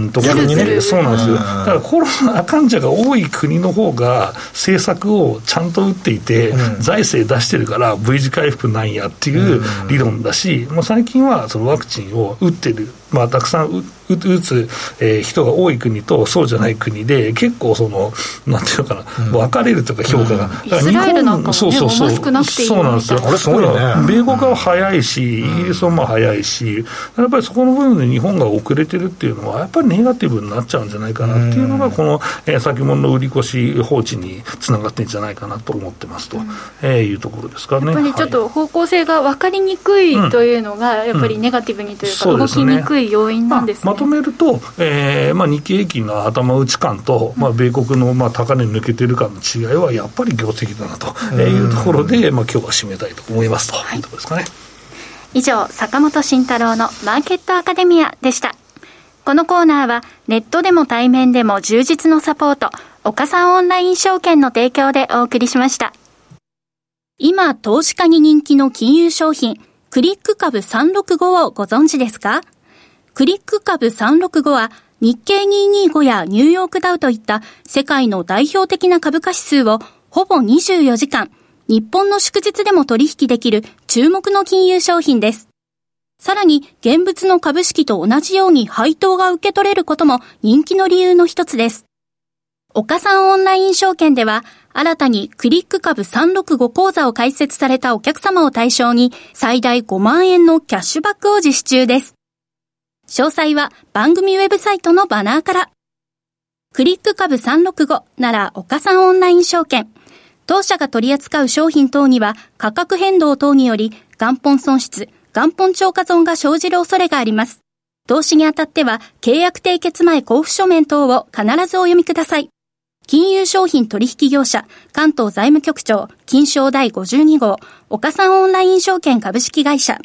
ところにね、そうなんですよ。だからコロナ患者が多い国の方が政策をちゃんと打っていて、財政出してるから V 字回復なんやっていう理論だし、もう最近はそのワクチンを打ってる、たくさん打つ、人が多い国とそうじゃない国で結構なんていうのかな、分かれるとか評価が、 イスラエルなんかもね、 そう少なくていいそうなんですよ。 あれすごいね。 米国は早いし、イギリスも早いし、やっぱりそこの部分で日本が遅れてるっていうのはやっぱりネガティブになっちゃうんじゃないかなっていうのが、この、先物の売り越し放置につながってんじゃないかなと思ってますと、いうところですかね。 やっぱりちょっと方向性が分かりにくいというのが、やっぱりネガティブにというか、動きにくい要因なんですね。 まとめると、日経平均の頭打ち感と、米国の高値抜けてる感の違いはやっぱり業績だなというところで、今日は締めたいと思いますというところですかね。 以上、坂本慎太郎のマーケットアカデミアでした。このコーナーはネットでも対面でも充実のサポート、岡三オンライン証券の提供でお送りしました。今投資家に人気の金融商品、クリック株365をご存知ですか？クリック株365は日経225やニューヨークダウといった世界の代表的な株価指数をほぼ24時間、日本の祝日でも取引できる注目の金融商品です。さらに現物の株式と同じように配当が受け取れることも人気の理由の一つです。岡三オンライン証券では新たにクリック株365講座を開設されたお客様を対象に最大5万円のキャッシュバックを実施中です。詳細は番組ウェブサイトのバナーから。クリック株365なら岡三オンライン証券。当社が取り扱う商品等には価格変動等により元本損失、元本超過損が生じる恐れがあります。投資にあたっては契約締結前交付書面等を必ずお読みください。金融商品取引業者関東財務局長金商第52号岡三オンライン証券株式会社。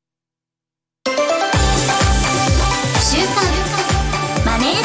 週刊マネーボイ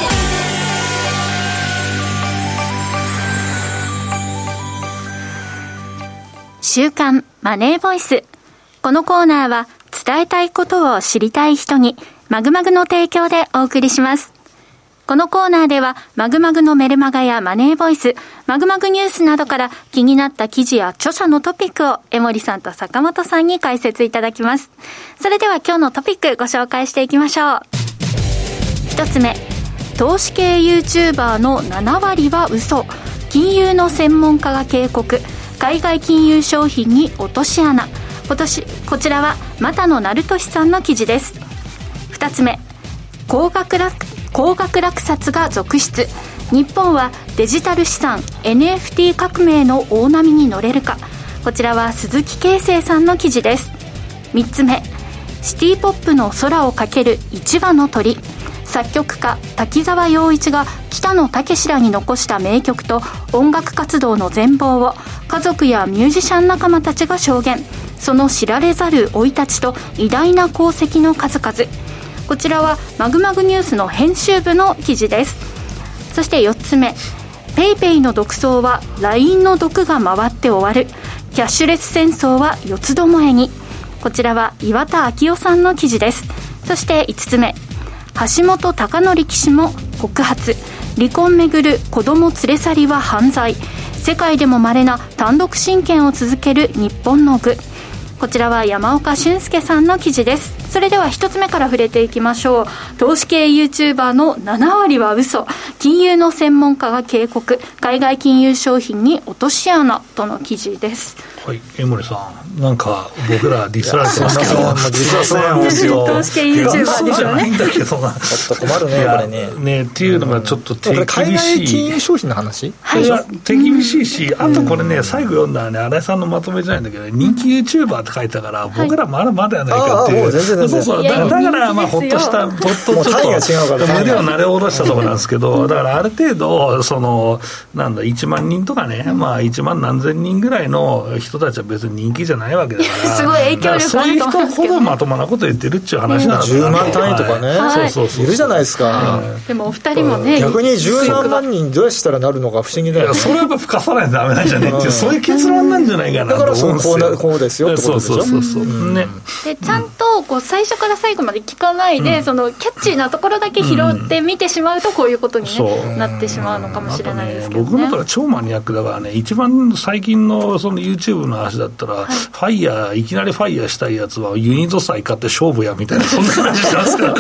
ス。週刊マネーボイス。このコーナーは伝えたいことを知りたい人にマグマグの提供でお送りします。このコーナーではマグマグのメルマガやマネーボイス、マグマグニュースなどから気になった記事や著者のトピックを江森さんと坂本さんに解説いただきます。それでは今日のトピックご紹介していきましょう。一つ目、投資系 YouTuber の7割は嘘、金融の専門家が警告、海外金融商品に落とし穴。こちらは又野成俊さんの記事です。二つ目、高額落札が続出、日本はデジタル資産 NFT 革命の大波に乗れるか。こちらは鈴木啓生さんの記事です。三つ目、シティポップの空をかける一羽の鳥、作曲家滝沢陽一が北野武らに残した名曲と音楽活動の全貌を家族やミュージシャン仲間たちが証言。その知られざる生い立ちと偉大な功績の数々。こちらはマグマグニュースの編集部の記事です。そして4つ目、ペイペイの独走は LINE の毒が回って終わる、キャッシュレス戦争は四つどもえに。 こちらは岩田明夫さんの記事です。そして5つ目、橋本貴則騎手も告発、離婚めぐる子供連れ去りは犯罪、世界でも稀な単独親権を続ける日本の具。こちらは山岡俊介さんの記事です。それでは一つ目から触れていきましょう。投資系 YouTuber の7割は嘘、金融の専門家が警告、海外金融商品に落とし穴との記事です。 はい、江森さん、なんか僕らディスられてますけど実はそうなんですよ。 投資系 YouTuber ですよね。 だけどな、 ちょっと困るねこれね。 っていうのがちょっと手厳しい。 海外金融商品の話？ はい、いや手厳しいし、あとこれね、最後読んだらね、新井さんのまとめじゃないんだけど、人気 YouTuber って書いてたから、僕らまだまだやないかっていう。そうそう、だからまあほっとしたちょっと胸をなれ下ろしたところなんですけど、だからある程度そのなんだ1万人とかね、まあ1万何千人ぐらいの人たちは別に人気じゃないわけだからすごい影響力あると思うんですけど、 そういう人ほどまともなこと言ってるっていう話なんだ 10万単位とかね、 はい、 そういるじゃないですか、 でもお二人もね、 逆に10何万人どうしたらなるのか不思議だよね。 それはやっぱ吹かさないとダメなんじゃねっていう、そういう結論なんじゃないかなと思うんですよ。だからこうですよってことでしょ。 そうね。 でちゃんとこう最初から最後まで聞かないで、そのキャッチーなところだけ拾って見てしまうとこういうことに、ねなってしまうのかもしれないですけどね。 僕のから超マニアックだからね、一番最近のその YouTube の話だったら、ファイヤーいきなりファイヤーしたいやつはユニット債買って勝負やみたいな、そんな話してますから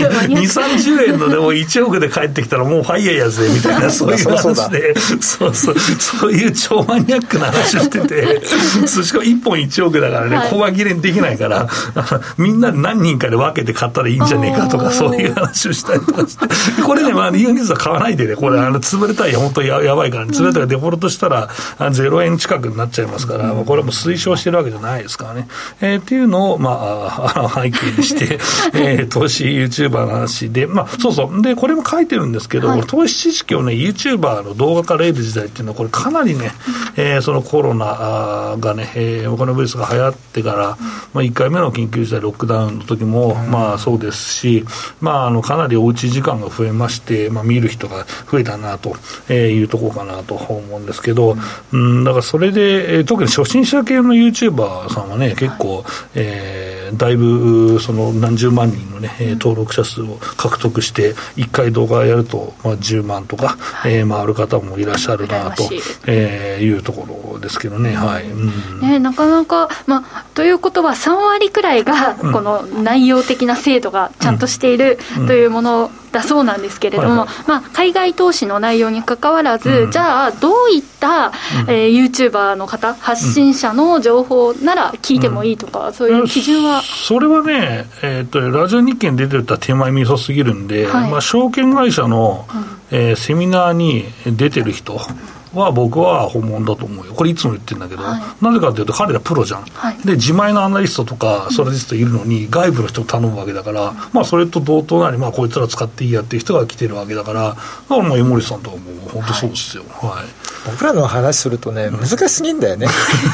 2、30円のでも1億で帰ってきたらもうファイヤーやぜみたいな、そういう話でそういう超マニアックな話をしててしかも1本1億だからね、小分けにできないからみんな何人かで分けて買ったらいいんじゃねえかとか、そういう話をしたりとかしてこれね、ユニットは買わないでね、これ潰れたら本当に やばいから、ね、潰れたらデフォルトしたら0円近くになっちゃいますから、これはもう推奨してるわけじゃないですからね、っていうのを、背景にして投資 YouTuber の話で、そうでこれも書いてるんですけど、投資知識をね YouTuber の動画化レール時代っていうのはこれかなりね、そのコロナがね、コロナウイルスが流行ってから、1回目の緊急事態ロックダウンの時も、そうですし、かなりおうち時間が増えまして、見る人が増えたなというところかなと思うんですけど、だからそれで、特に初心者系の YouTuber さんはね結構、だいぶその何十万人のね、登録者数を獲得して1回動画やると、10万とか、ある方もいらっしゃるなと、いうところですけどね、 なかなか、ということは3割くらいがこの内容的な制度がちゃんとしているというものだそうなんですけれども、海外投資の内容にかかわらず、じゃあどういった、YouTuber の方、発信者の情報なら聞いてもいいとか、そういう基準は、 それはね、ラジオ日経に出てた手前味噌すぎるんで、証券会社の、セミナーに出てる人は僕は本物だと思うよ。これいつも言ってるんだけど、なぜかというと彼らプロじゃん、で自前のアナリストとかソラリストいるのに外部の人を頼むわけだから、それと同等なり、こいつら使っていいやっていう人が来てるわけだから、だから江森さんとかもう本当そうですよ、 僕らの話するとね難しすぎんだよね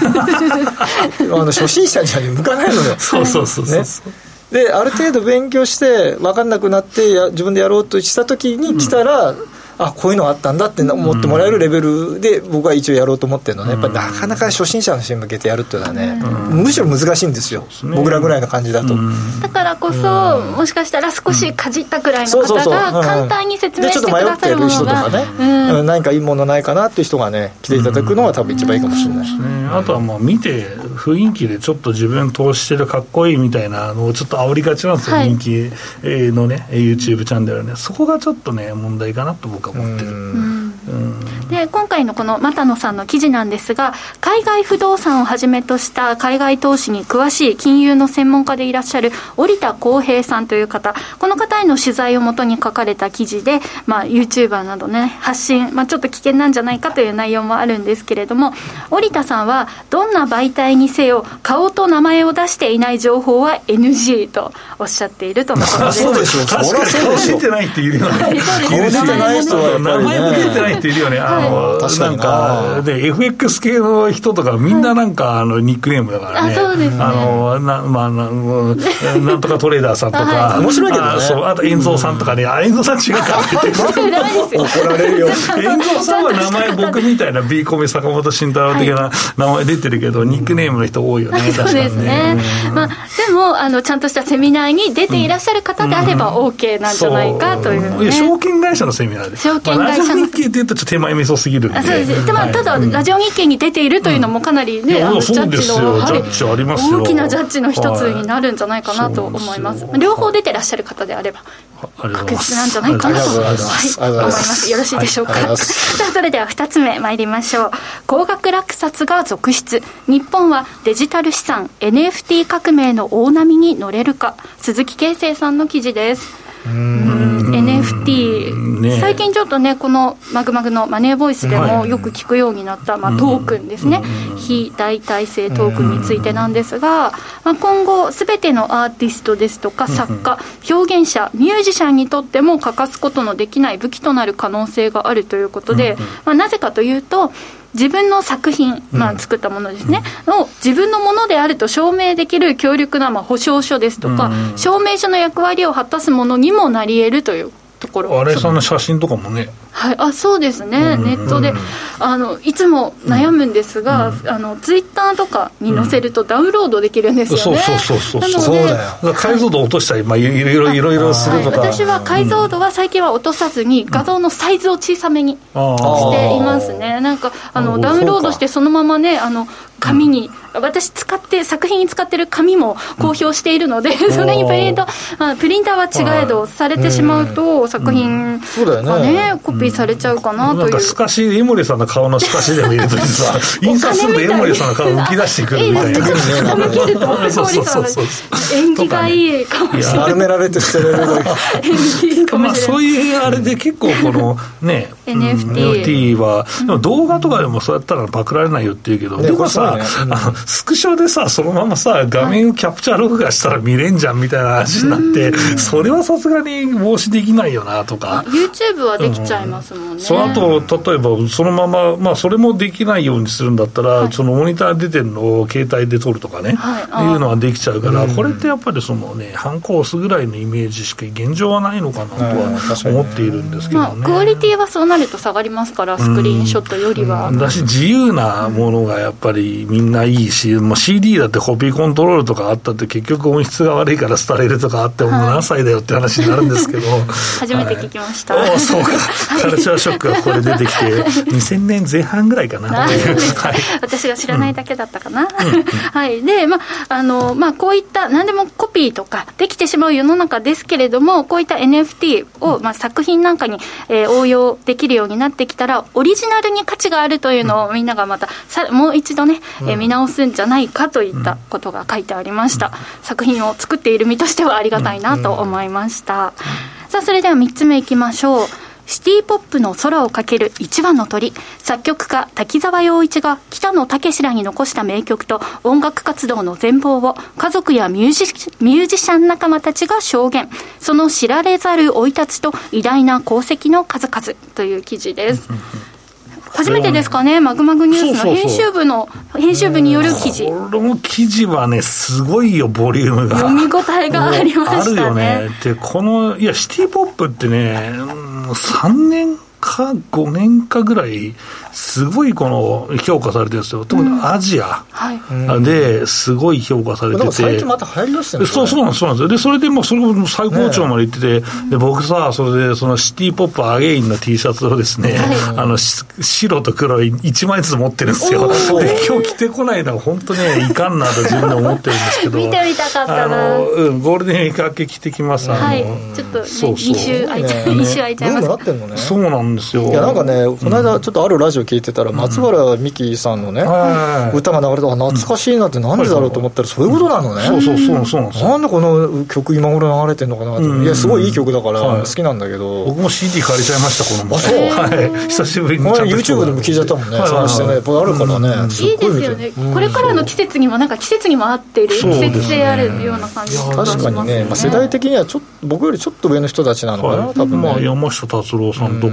初心者には向かないのよ。 そうね、 である程度勉強して分かんなくなって自分でやろうとした時に来たら、こういうのがあったんだって思ってもらえるレベルで僕は一応やろうと思ってるのね。やっぱなかなか初心者の人に向けてやるっていうのはね、むしろ難しいんですよ、僕らぐらいの感じだと。 だからこそ、もしかしたら少しかじったくらいの方が簡単に説明してくださるものが、 ちょっと迷ってる人とかね、何かいいものないかなっていう人がね来ていただくのが多分一番いいかもしれない。 あとは見て雰囲気でちょっと自分投資してるかっこいいみたいなのをちょっと煽りがちなんですよ、人気のね YouTube チャンネルね。そこがちょっとね問題かなと僕は思ってる。 で今回のこの又野さんの記事なんですが、海外不動産をはじめとした海外投資に詳しい金融の専門家でいらっしゃる織田康平さんという方、この方への取材をもとに書かれた記事で、YouTuber などね発信、ちょっと危険なんじゃないかという内容もあるんですけれども、織田さんはどんな媒体にせよ顔と名前を出していない情報は NG とおっしゃっているとのことです。 そうでしょう、確かに顔出てないっているよね。顔出てない人は名前も出てないっているよね。 確かになんかで FX 系の人とかみんななんかニックネームだからね。 そうですね。 なんとかトレーダーさんとか、 面白いけどね。 そう、あと遠蔵さんとかね、遠蔵さん違うからって怒られるよ。 遠蔵さんは名前僕みたいな B コミ坂本慎太郎的な名前出てるけど、ニックネームの人多いよね。 そうですね。でもちゃんとしたセミナーに出ていらっしゃる方であれば OK なんじゃないかというね。 証券会社のセミナーです。 証券会社ラジオ日経って言うとちょっと手前味噌すぎるんで。 そうです。でただラジオ日経に出ているというのもかなりね、ジャッジのジャッジありますよ。 大きなジャッジの一つになるんじゃないかなと思います。両方出てらっしゃる方であれば確実なんじゃないかなと思います。よろしいでしょうか。さあそれでは2つ目参りましょう。高額落札が続出、日本はデジタル資産 NFT 革命の大波に乗れるか。鈴木啓生さんの記事です。NFT、ね、最近ちょっとねこのマグマグのマネーボイスでもよく聞くようになった、トークンですね、非代替性トークンについてなんですが、今後すべてのアーティストですとか作家、表現者、ミュージシャンにとっても欠かすことのできない武器となる可能性があるということで、なぜかというと自分の作品、作ったものですね、を自分のものであると証明できる強力な保証書ですとか、証明書の役割を果たすものにもなり得るというところ。 あれさんの写真とかもね、 はい、そうですね、ネットでいつも悩むんですが、ツイッターとかに載せるとダウンロードできるんですよね。 そうだよ。解像度落としたり、いろいろするとか、 私は解像度は最近は落とさずに画像のサイズを小さめにしていますね。なんかダウンロードしてそのままね紙に、私作品に使ってる紙も公表しているので、それにプリンターは違えどされてしまうと作品がねコピーされちゃうかなという。 なんか透かし江森さんの顔の透かしでも入れといてさ印刷すると江森さんの顔浮き出してくるみたいな。 見切ると江森さんの縁起がいいかもしれない。 丸められて捨てられるそういうあれで結構このねNFT はでも動画とかでもそうやったらパクられないよって言うけど、でもさスクショでさそのままさ画面をキャプチャー録画したら見れんじゃんみたいな話になって、それはさすがに防止できないよなとか。 YouTube はできちゃいますもんね。 あと例えばそのまま、それもできないようにするんだったら、そのモニター出てるのを携帯で撮るとかね、いうのはできちゃうから、これってやっぱりそのねハンコを押すぐらいのイメージしか現状はないのかなとは思っているんですけどね。 クオリティはそうなると下がりますから、スクリーンショットよりは。 だし自由なものがやっぱりみんないいし、CD だってコピーコントロールとかあったって結局音質が悪いから廃れるとかあっても何歳だよって話になるんですけど初めて聞きました、 そうかカルチャーショックがこれ出てきて2000年前半ぐらいかな私が知らないだけだったかな、はい。でこういった何でもコピーとかできてしまう世の中ですけれども、こういった NFT を作品なんかに、応用できるようになってきたらオリジナルに価値があるというのをみんながまたもう一度ね、見直すんじゃないかといったことが書いてありました。作品を作っている身としてはありがたいなと思いました。さあそれでは3つ目いきましょう。シティポップの空をかける一羽の鳥、作曲家滝沢陽一が北野武らに残した名曲と音楽活動の全貌を家族やミュージシャン仲間たちが証言。その知られざる生い立ちと偉大な功績の数々という記事です。初めてですかね、マグマグニュースの編集部による記事。 この記事はねすごいよ、ボリュームが読み応えがありましたね。 あるよね。でシティポップってね3年か5年かぐらいすごい評価されてるんですよ。特にアジアですごい評価されてて、 最近また流行りだしてるんですよね。 そうなんですよ。でそれでそれも最高潮まで行ってて、で僕さそれでそのシティポップアゲインの T シャツをですね、白と黒い1枚ずつ持ってるんですよ。で今日着てこないのは本当ねいかんなと自分で思ってるんですけど見てみたかったな。 ゴールデンウィーク明け着てきます。 ちょっとね2週空いちゃいます。 なってんのね。 そうなんですよ。 いやなんかねこの間ちょっとあるラジオ聞いてたら、松原美樹さんのね、歌が流れて懐かしいなってなんでだろうと思ったらそういうことなのね。 そうなんですよ。 なんでこの曲今頃流れてんのかなって、いやすごいいい曲だから好きなんだけど、 僕も CD 借りちゃいましたこの前。久しぶりにこの YouTube でも聞いちゃったもんね。探してねあるからね。 いいですよね。これからの季節にも季節にも合っている季節性あるような感じがしますね。 確かにね、世代的には僕よりちょっと上の人たちなのかな、多分ね。 山下達郎さんとか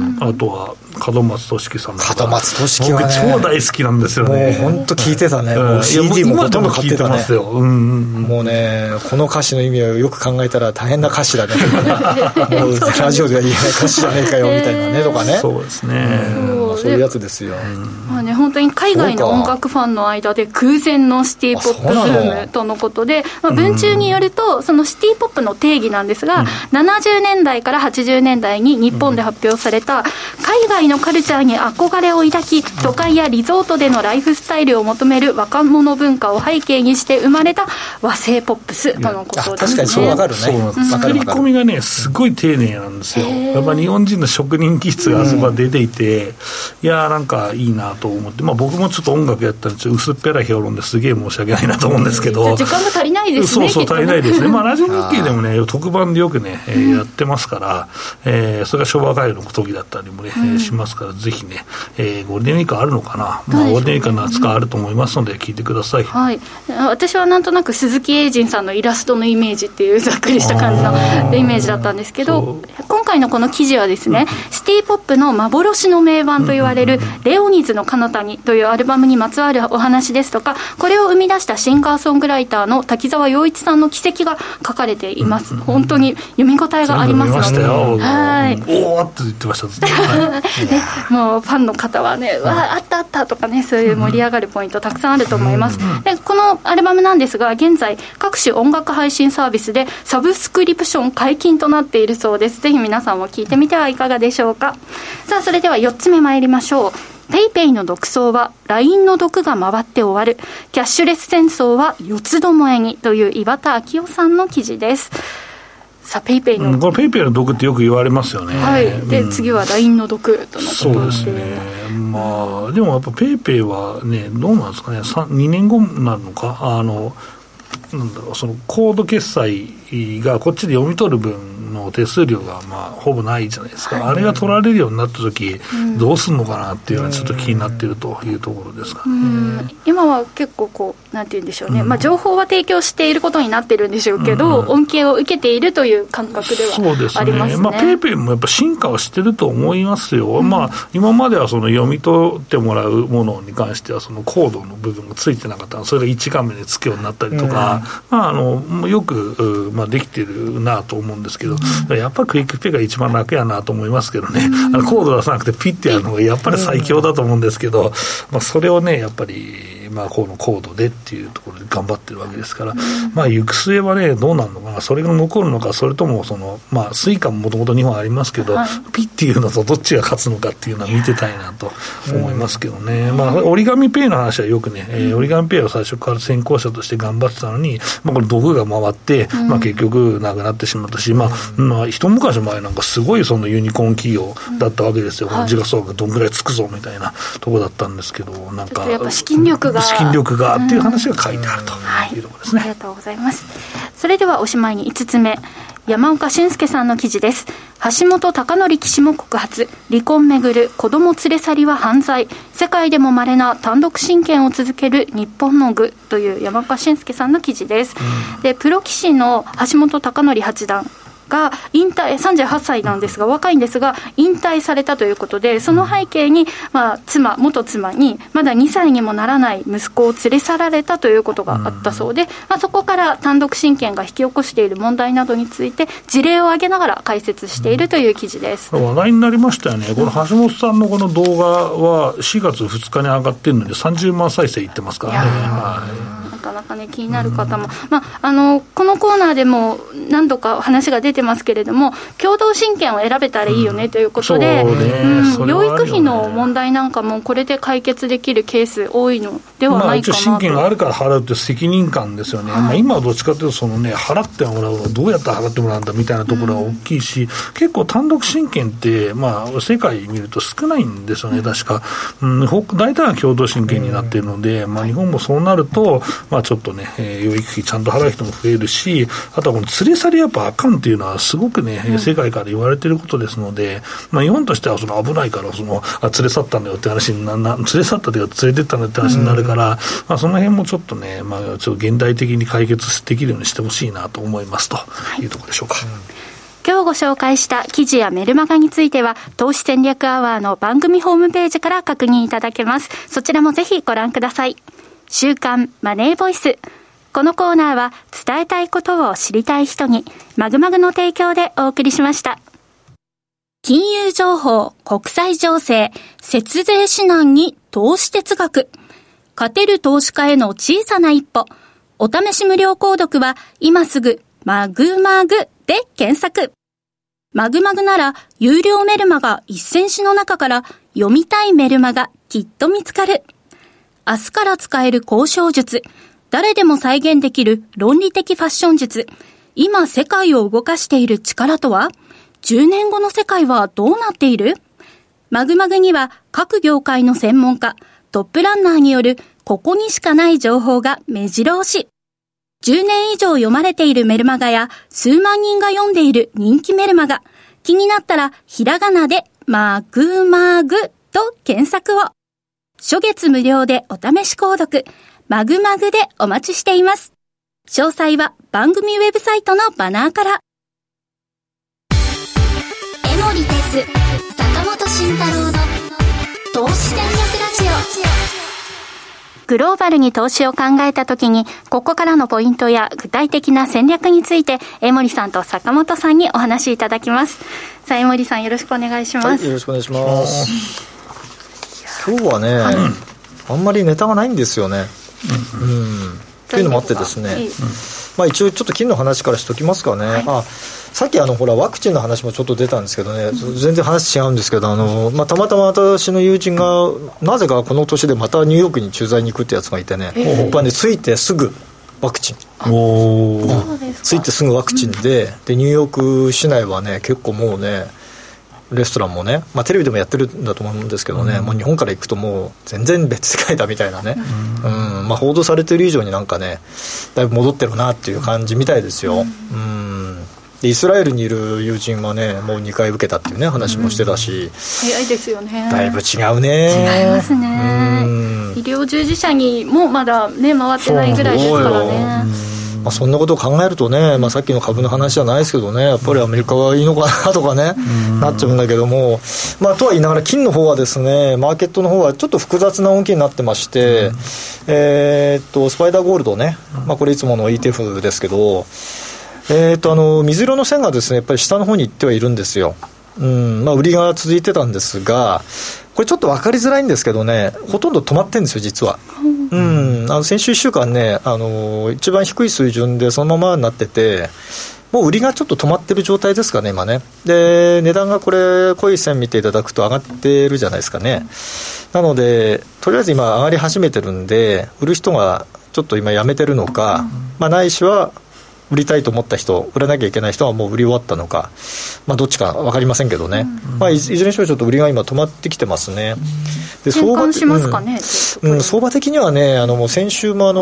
あとは門松俊樹さんとか、 門松俊樹はね僕超大好きなんですよね。 もう本当聞いてたね、もう CD もほとんど買ってたね。もうね、この歌詞の意味をよく考えたら大変な歌詞だねもうラジオでは言えない歌詞じゃねえかよみたいなねとかね。 そうですね、 そういうやつですよ。 まあね、本当に海外の音楽ファンの間で空前のシティポップブームとのことで、文中によるとそのシティポップの定義なんですが、70年代から80年代に日本で発表された海外のカルチャーに憧れを抱き、都会やリゾートでのライフスタイルを求める若者文化を背景にして生まれた和製ポップスとのことですね。 確かにそうわかるね。 作り込みがねすごい丁寧なんですよ。やっぱ日本人の職人気質があそこは出ていて、いやなんかいいなと思って、僕もちょっと音楽やったら薄っぺらい評論ですげえ申し訳ないなと思うんですけど、 時間が足りないですね。 そう足りないですね。ラジオ日経でもね特番でよくね、やってますから、それが昭和歌謡の時だったりもね、しますから、ぜひね、ゴールデンウィークあるのかな、ゴールデンウィークの夏かあると思いますので聞いてください。 はい、私はなんとなく鈴木英人さんのイラストのイメージっていうざっくりした感じのイメージだったんですけど、今回のこの記事はですね、シティポップの幻の名盤と言われるレオニズの彼方にというアルバムにまつわるお話ですとか、これを生み出したシンガーソングライターの滝沢陽一さんの軌跡が書かれています。本当に読み応えがありますので、はい、 おーって言ってましたね、 もうファンの方はね、わあったあったとかね、そういう盛り上がるポイントたくさんあると思います。でこのアルバムなんですが、現在各種音楽配信サービスでサブスクリプション解禁となっているそうです。ぜひ皆さんも聞いてみてはいかがでしょうか。さあ、それでは4つ目参りましょう。ペイペイの独走は LINE の毒が回って終わる、キャッシュレス戦争は四つどもえにという岩田明夫さんの記事です。さあ、ペイペイの、 これペイペイの毒ってよく言われますよね。 はい、で、次は LINE の毒とのことで。 そうですね。でもやっぱペイペイはね、どうなんですかね、2年後になるのか、なんだろう、そのコード決済がこっちで読み取る分の手数料がほぼないじゃないですか、あれが取られるようになった時、どうするのかなっていうのはちょっと気になっているというところですかね。 今は結構こうなんて言うんでしょうね、情報は提供していることになってるんでしょうけど、恩恵を受けているという感覚ではありますね。そうですね。ペイペイもやっぱ進化はしてると思いますよ。今まではその読み取ってもらうものに関してはそのコードの部分がついてなかった、それが1画面でつくようになったりとか、よく、できてるなと思うんですけど、やっぱりクイックペイが一番楽やなと思いますけどね、コード出さなくてピッてやるのがやっぱり最強だと思うんですけど、それをねやっぱりこのコードでっていうところで頑張ってるわけですから、行く末はねどうなるのかな、それが残るのか、それともそのスイカももともと日本ありますけど、ピッっていうのとどっちが勝つのかっていうのは見てたいなと思いますけどね。折り紙ペイの話はよくね、折り紙ペイを最初から先行者として頑張ってたのに、これ毒が回って、結局なくなってしまったし、一昔前なんかすごいそのユニコーン企業だったわけですよ、時価総額どんぐらいつくぞみたいなところだったんですけど、なんかやっぱ資金力がっていう話が書いてあるというところですね。 ありがとうございます。それではおしまいに5つ目、山岡俊介さんの記事です。橋本貴則騎士も告発、離婚めぐる子供連れ去りは犯罪、世界でも稀な単独親権を続ける日本の愚という山岡俊介さんの記事です。でプロ棋士の橋本貴則八段が引退、38歳なんですが、若いんですが引退されたということで、その背景に、元妻にまだ2歳にもならない息子を連れ去られたということがあったそうで、そこから単独親権が引き起こしている問題などについて事例を挙げながら解説しているという記事です。 話題になりましたよね。この橋本さんのこの動画は4月2日に上がってるので30万再生いってますからね。 なかなかね気になる方も、このコーナーでも何度か話が出てますけれども、共同親権を選べたらいいよねということで、養育費の問題なんかもこれで解決できるケース多いのではないかなと。 一応親権があるから払うという責任感ですよね。今はどっちかというとその、払ってもらうのどうやって払ってもらうんだみたいなところが大きいし、結構単独親権って、世界見ると少ないんですよね、確か。大体は共同親権になっているので、日本もそうなると、ちょっとね、養育費ちゃんと払う人も増えるし、あとはこの連れ去りやっぱあかんっていうのはすごくね、世界から言われていることですので、日本としてはその危ないから連れ去ったんだよって話に連れ去ったというか連れてったんだって話になるから、その辺もちょっとね、ちょっと現代的に解決できるようにしてほしいなと思いますというところでしょうか。 共今日ご紹介した記事やメルマガについては、投資戦略アワーの番組ホームページから確認いただけます。そちらもぜひご覧ください。週刊マネーボイス。このコーナーは伝えたいことを知りたい人にマグマグの提供でお送りしました。金融情報、国際情勢、節税指南に投資哲学。勝てる投資家への小さな一歩。お試し無料購読は今すぐマグマグで検索。マグマグなら有料メルマガ1000種の中から読みたいメルマガきっと見つかる。明日から使える交渉術。誰でも再現できる論理的ファッション術。今世界を動かしている力とは？10年後の世界はどうなっている？マグマグには各業界の専門家、トップランナーによるここにしかない情報が目白押し。10年以上読まれているメルマガや数万人が読んでいる人気メルマガ。気になったらひらがなでマグマグと検索を。初月無料でお試し購読。マグマグでお待ちしています。詳細は番組ウェブサイトのバナーから。 江守哲、坂本慎太郎の投資戦略ラジオ。 グローバルに投資を考えたときに、ここからのポイントや具体的な戦略について、江守さんと坂本さんにお話しいただきます。さあ、江守さんよろしくお願いします。 はい、よろしくお願いします。今日はね、あんまりネタがないんですよね。というのもあってですね、一応ちょっと金の話からしておきますかね。さっきほらワクチンの話もちょっと出たんですけどね、全然話違うんですけど、たまたま私の友人がなぜかこの年でまたニューヨークに駐在に行くってやつがいてね、やっぱね着いてすぐワクチン、着いてすぐワクチンでニューヨーク市内はね結構もうねレストランもね、テレビでもやってるんだと思うんですけどね、もう日本から行くともう全然別世界だみたいなね、報道されている以上になんかねだいぶ戻ってるなっていう感じみたいですよ。でイスラエルにいる友人はねもう2回受けたっていうね話もしてたし、 早いですよね。 だいぶ違うね。 違いますね。医療従事者にもまだね回ってないぐらいですからね。 そんなことを考えるとね、さっきの株の話じゃないですけどね、やっぱりアメリカがいいのかなとかね、なっちゃうんだけども、とは言いながら金の方はですね、マーケットの方はちょっと複雑な動きになってまして、スパイダーゴールドね、これいつもの ETF ですけど、水色の線がですねやっぱり下の方に行ってはいるんですよ。売りが続いてたんですが、これちょっと分かりづらいんですけどね、ほとんど止まってるんですよ実は。先週1週間ね一番低い水準でそのままになってて、もう売りがちょっと止まってる状態ですかね今ね。で値段がこれ濃い線見ていただくと上がってるじゃないですかね。なのでとりあえず今上がり始めてるんで、売る人がちょっと今やめてるのか、ないしは売りたいと思った人、売らなきゃいけない人はもう売り終わったのか、どっちか分かりませんけどね、いずれにしろちょっと売りが今止まってきてますね。で転換しますかね。 相場的にはねもう先週も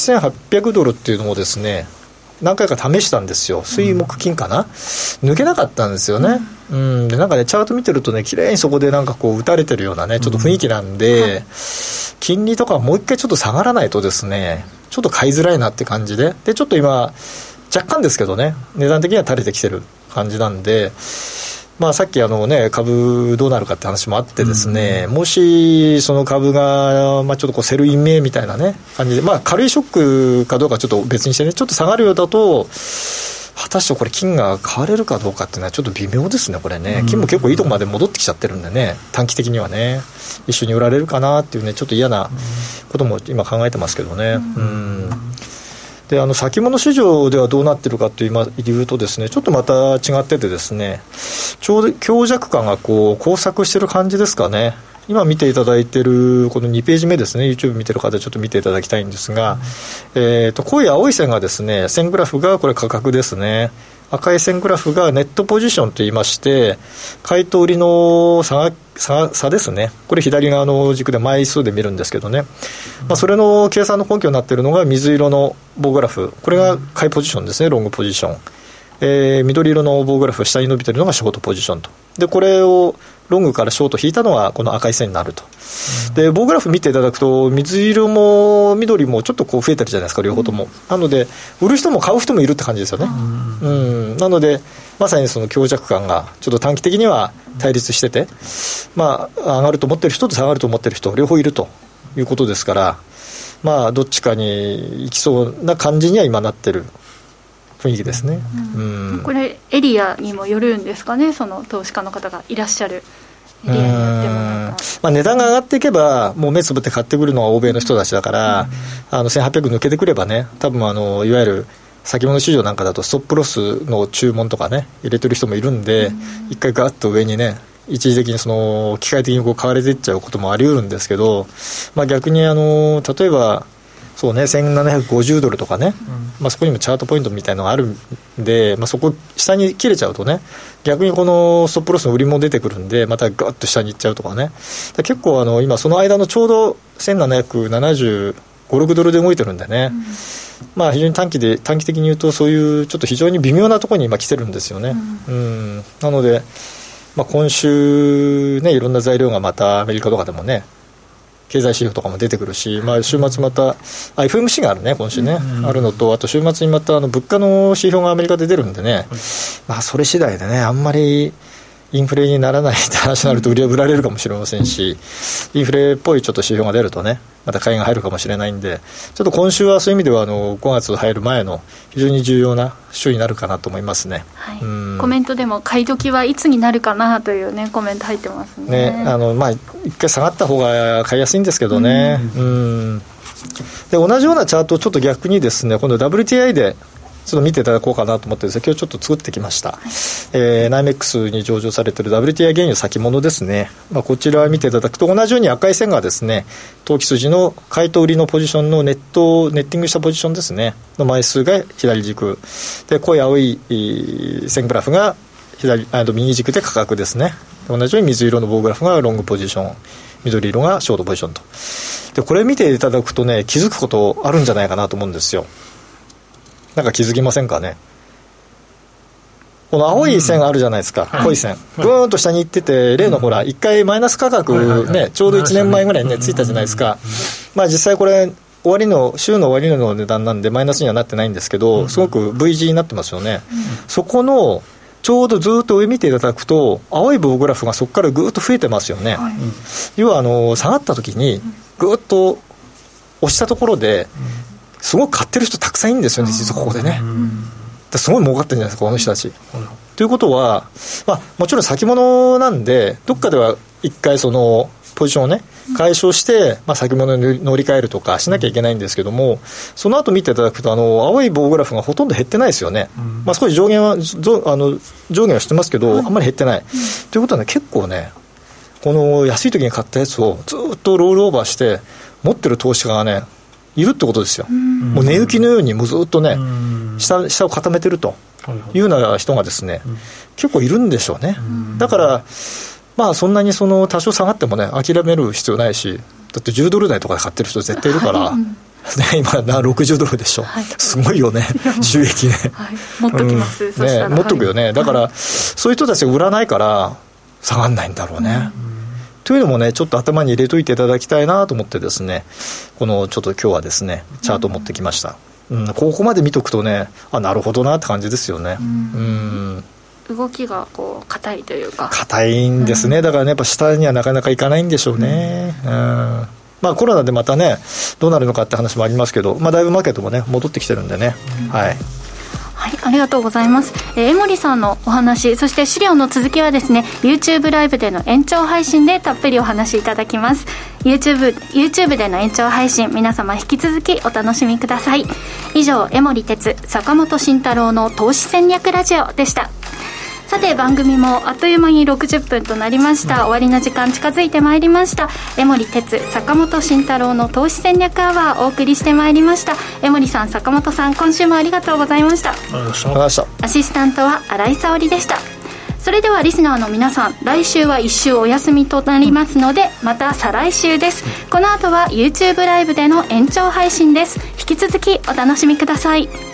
1800ドルっていうのもですね何回か試したんですよ。水木金かな、抜けなかったんですよね。でなんかねチャート見てるとね綺麗にそこでなんかこう打たれてるようなねちょっと雰囲気なんで、金利とかもう一回ちょっと下がらないとですねちょっと買いづらいなって感じで、ちょっと今若干ですけどね値段的には垂れてきてる感じなんで、さっき株どうなるかって話もあってですね、もしその株がちょっとこうセルインメみたいなね感じで、軽いショックかどうかちょっと別にしてね、ちょっと下がるようだと果たしてこれ金が買われるかどうかっていうのはちょっと微妙ですねこれね。金も結構いいとこまで戻ってきちゃってるんでね、短期的にはね一緒に売られるかなっていうねちょっと嫌なことも今考えてますけどね。で先物市場ではどうなってるかというとですね、ちょっとまた違っててですね、強弱感がこう交錯してる感じですかね。今見ていただいているこの2ページ目ですね、 YouTube 見てる方ちょっと見ていただきたいんですが、濃い青い線がですね線グラフがこれ価格ですね。赤い線グラフがネットポジションといいまして、買いと売りの差ですね。これ左側の軸で枚数で見るんですけどね、それの計算の根拠になっているのが水色の棒グラフ、これが買いポジションですね、ロングポジション。緑色の棒グラフ下に伸びているのがショートポジションと。でこれをロングからショート引いたのがこの赤い線になると。で棒グラフ見ていただくと水色も緑もちょっとこう増えてるじゃないですか両方とも。なので売る人も買う人もいるって感じですよね。なのでまさにその強弱感がちょっと短期的には対立してて、上がると思ってる人と下がると思ってる人両方いるということですから、どっちかに行きそうな感じには今なってる雰囲気ですね。 これエリアにもよるんですかね、その投資家の方がいらっしゃるエリアによってもなんか、 値段が上がっていけばもう目つぶって買ってくるのは欧米の人たちだから、1800抜けてくればね、多分いわゆる先物市場なんかだとストップロスの注文とかね入れてる人もいるんで、一回ガッと上にね一時的に機械的に買われていっちゃうこともあり得るんですけど、逆に例えばそうね、1750ドルとかね、そこにもチャートポイントみたいなのがあるんで、そこ下に切れちゃうとね、逆にこのストップロスの売りも出てくるんで、またガッと下に行っちゃうとかね、結構今その間のちょうど1775、6ドルで動いてるんでね、非常に短期的に言うとそういうちょっと非常に微妙なところに今来てるんですよね。なので、今週ね、いろんな材料がまたアメリカとかでもね、経済指標とかも出てくるし、週末また FMC があるね、今週ね、あるのと、あと週末にまた物価の指標がアメリカで出るんでね、それ次第でね、あんまりインフレにならないって話になると売りは売られるかもしれませんし、インフレっぽいちょっと指標が出るとね、また買いが入るかもしれないんで、ちょっと今週はそういう意味では5月入る前の非常に重要な週になるかなと思いますね。 コメントでも買い時はいつになるかなというねコメント入ってますね。 一回下がった方が買いやすいんですけどね。で同じようなチャートをちょっと逆にですね、今度 WTI でちょっと見ていただこうかなと思ってですね、今日ちょっと作ってきました、NYMEX に上場されている WTI 原油先物ですね、こちら見ていただくと同じように赤い線がですね、投機筋の買いと売りのポジションのネッティングしたポジションですねの枚数が左軸で、濃い青い線グラフが右軸で価格ですね。同じように水色の棒グラフがロングポジション、緑色がショートポジションと。でこれ見ていただくとね、気づくことあるんじゃないかなと思うんですよ。なんか気づきませんかね。この青い線があるじゃないですか、濃い線ぐーんと下に行ってて、例のほら1回マイナス価格ね、ちょうど1年前ぐらいにねついたじゃないですか。実際これ週の終わりの値段なんでマイナスにはなってないんですけど、すごく V 字になってますよね。そこのちょうどずっと上見ていただくと青い棒グラフがそこからぐーっと増えてますよね。要は下がった時にぐーっと押したところですごく買ってる人たくさんいるんですよね、実はここでね。すごい儲かってるんじゃないですか、この人たち。ということは、もちろん先物なんで、どっかでは一回そのポジションをね、解消して、先物に乗り換えるとかしなきゃいけないんですけども、その後見ていただくと、青い棒グラフがほとんど減ってないですよね。少し上限はしてますけど、あんまり減ってない。ということはね、結構ね、この安い時に買ったやつをずっとロールオーバーして持ってる投資家がね、いるってことですよ。もう値打きのようにもうずっとね、下を固めてるというような人がですね、結構いるんでしょうね。だからそんなに多少下がってもね諦める必要ないし、だって10ドル台とかで買ってる人絶対いるから、今60ドルでしょ、すごいよね、収益ね、 持っときます、そしたら持っとくよね。だからそういう人たちが売らないから下がんないんだろうね。というのもね、ちょっと頭に入れといていただきたいなと思ってですね、ちょっと今日はですねチャートを持ってきました。ここまで見とくとね、なるほどなって感じですよね。 動きが硬いというか硬いんですね。だからね、やっぱ下にはなかなかいかないんでしょうね。コロナでまたねどうなるのかって話もありますけど、だいぶマーケットもね戻ってきてるんでね。 はい、ありがとうございます。江守さんのお話、そして資料の続きはですね YouTube ライブでの延長配信でたっぷりお話しいただきます。 YouTube での延長配信、皆様引き続きお楽しみください。以上、江守哲坂本慎太郎の投資戦略ラジオでした。さて、番組もあっという間に60分となりました。終わりの時間近づいてまいりました。江守哲坂本慎太郎の投資戦略アワーお送りしてまいりました。江守さん、坂本さん、今週もありがとうございました。アシスタントは新井沙織でした。それではリスナーの皆さん、来週は1週お休みとなりますので、また再来週です。この後は YouTube ライブでの延長配信です。引き続きお楽しみください。